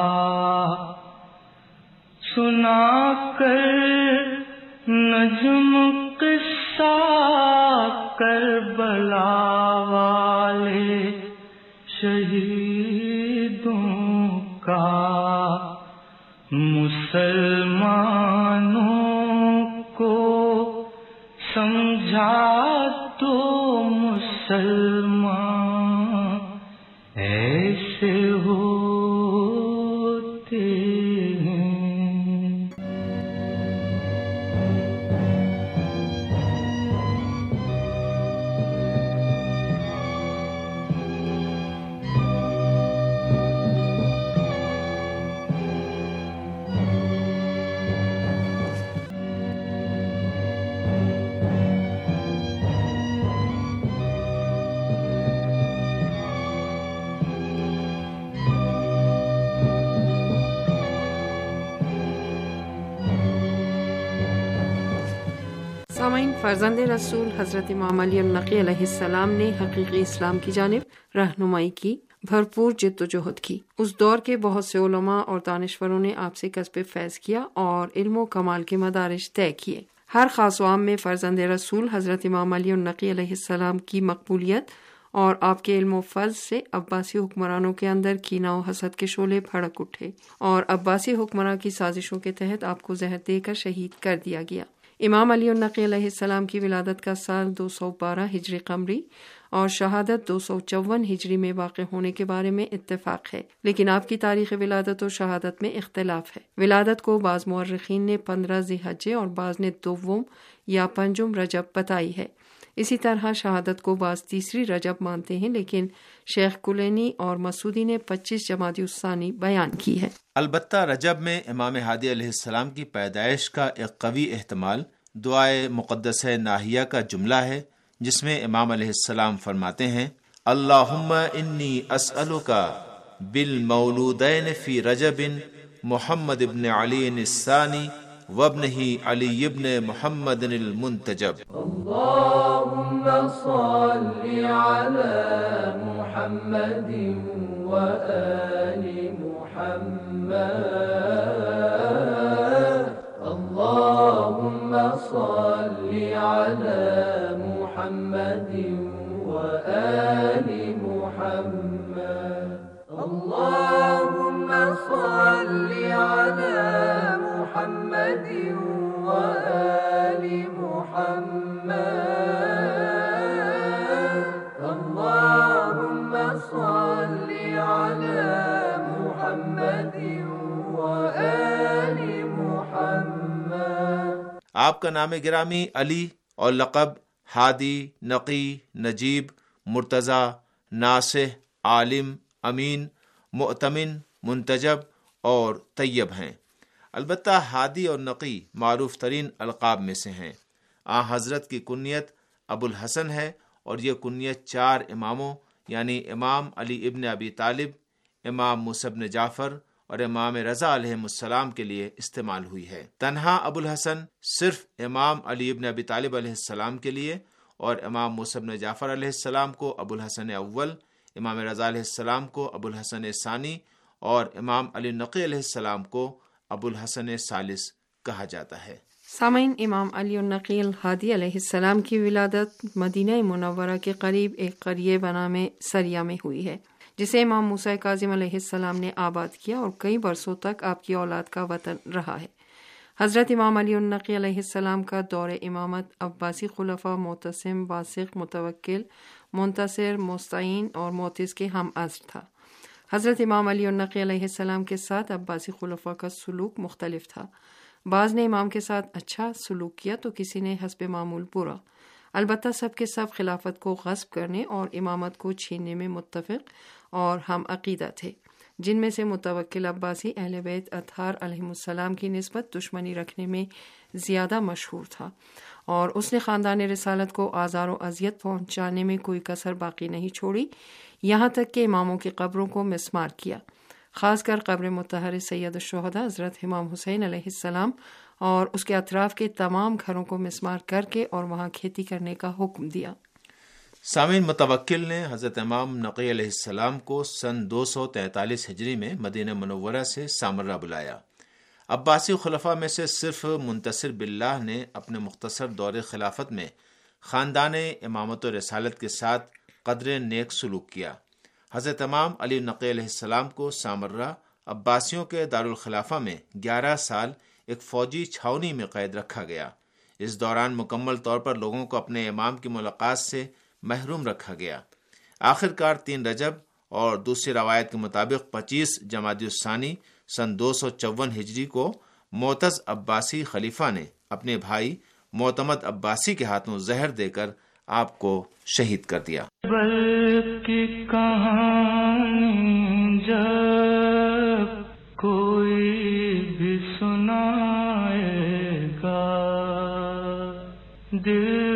سنا کر نجم قصہ کربلا والے شہیدوں کا، مسلمانوں کو سمجھا تو مسلمان ایسے ہوتے ہیں۔ سامعین، فرزند رسول حضرت امام علی النقی علیہ السلام نے حقیقی اسلام کی جانب رہنمائی کی، بھرپور جد و جہد کی۔ اس دور کے بہت سے علماء اور دانشوروں نے آپ سے کسب فیض کیا اور علم و کمال کے مدارج طے کیے۔ ہر خاص و عام میں فرزند رسول حضرت امام علی النقی علیہ السلام کی مقبولیت اور آپ کے علم و فضل سے عباسی حکمرانوں کے اندر کینہ و حسد کے شعلے بھڑک اٹھے اور عباسی حکمراں کی سازشوں کے تحت آپ کو زہر دے کر شہید کر دیا گیا۔ امام علی النقی علیہ السلام کی ولادت کا سال دو سو بارہ ہجری قمری اور شہادت دو سو چون ہجری میں واقع ہونے کے بارے میں اتفاق ہے، لیکن آپ کی تاریخ ولادت و شہادت میں اختلاف ہے۔ ولادت کو بعض مورخین نے پندرہ ذی الحجہ اور بعض نے دوم یا پنجم رجب بتائی ہے۔ اسی طرح شہادت کو بعض تیسری رجب مانتے ہیں، لیکن شیخ کلینی اور مسعودی نے پچیس جمادی الثانی بیان کی ہے۔ البتہ رجب میں امام ہادی علیہ السلام کی پیدائش کا ایک قوی احتمال دعائے مقدسہ ناہیہ کا جملہ ہے، جس میں امام علیہ السلام فرماتے ہیں: اللہم انی اسألک بالمولودین فی رجب محمد ابن علی الثانی وابنہ علی ابن محمد المنتجب۔ اللهم صل على محمد وآل محمد اللهم صل على محمد وآل محمد اللهم صل على محمد وآل محمد اللهم صل على محمد وآل محمد۔ آپ کا نام گرامی علی اور لقب ہادی، نقی، نجیب، مرتضی، ناصح، عالم، امین، مؤتمن، منتجب اور طیب ہیں۔ البتہ ہادی اور نقی معروف ترین القاب میں سے ہیں۔ آن حضرت کی کنیت ابو الحسن ہے اور یہ کنیت چار اماموں یعنی امام علی ابن ابی طالب، امام موسیٰ بن جعفر اور امام رضا علیہ السلام کے لیے استعمال ہوئی ہے۔ تنہا ابو الحسن صرف امام علی ابن ابی طالب علیہ السلام کے لیے اور امام موسیٰ بن جعفر علیہ السلام کو ابو الحسن اول، امام رضا علیہ السلام کو ابو الحسن ثانی اور امام علی نقی علیہ السلام کو ابو الحسن ثالث کہا جاتا ہے۔ سامعین، امام علی النقی الہادی علیہ السلام کی ولادت مدینہ منورہ کے قریب ایک قریہ بنام سریہ میں ہوئی ہے، جسے امام موسیٰ کاظم علیہ السلام نے آباد کیا اور کئی برسوں تک آپ کی اولاد کا وطن رہا ہے۔ حضرت امام علی النقی علیہ السلام کا دور امامت عباسی خلفاء معتصم، واثق، متوکل، منتصر، مستعین اور معتز کے ہم عصر تھا۔ حضرت امام علی النقی علیہ السلام کے ساتھ عباسی خلفاء کا سلوک مختلف تھا۔ بعض نے امام کے ساتھ اچھا سلوک کیا تو کسی نے حسب معمول برا۔ البتہ سب کے سب خلافت کو غصب کرنے اور امامت کو چھیننے میں متفق اور ہم عقیدہ تھے، جن میں سے متوکل عباسی اہل بیت اطہار علیہ السلام کی نسبت دشمنی رکھنے میں زیادہ مشہور تھا اور اس نے خاندان رسالت کو آزار و اذیت پہنچانے میں کوئی کسر باقی نہیں چھوڑی، یہاں تک کہ اماموں کی قبروں کو مسمار کیا، خاص کر قبر مطہر سید الشہداء حضرت امام حسین علیہ السلام اور اس کے اطراف کے تمام گھروں کو مسمار کر کے اور وہاں کھیتی کرنے کا حکم دیا۔ سامعین، متوکل نے حضرت امام نقی علیہ السلام کو سن دو سو تینتالیس ہجری میں مدینہ منورہ سے سامرہ بلایا۔ عباسی خلفاء میں سے صرف منتصر باللہ نے اپنے مختصر دور خلافت میں خاندان امامت و رسالت کے ساتھ قدر نیک سلوک کیا۔ حضرت امام علی نقی علیہ السلام کو سامرہ عباسیوں کے دارالخلافہ میں گیارہ سال ایک فوجی چھاؤنی میں قید رکھا گیا۔ اس دوران مکمل طور پر لوگوں کو اپنے امام کی ملاقات سے محروم رکھا گیا۔ آخر کار تین رجب اور دوسری روایت کے مطابق پچیس جمادی الثانی سن دو سو چون ہجری کو معتز عباسی خلیفہ نے اپنے بھائی معتمد عباسی کے ہاتھوں زہر دے کر آپ کو شہید کر دیا۔ بلکہ کہانی جب کوئی بھی سنائے گا، دل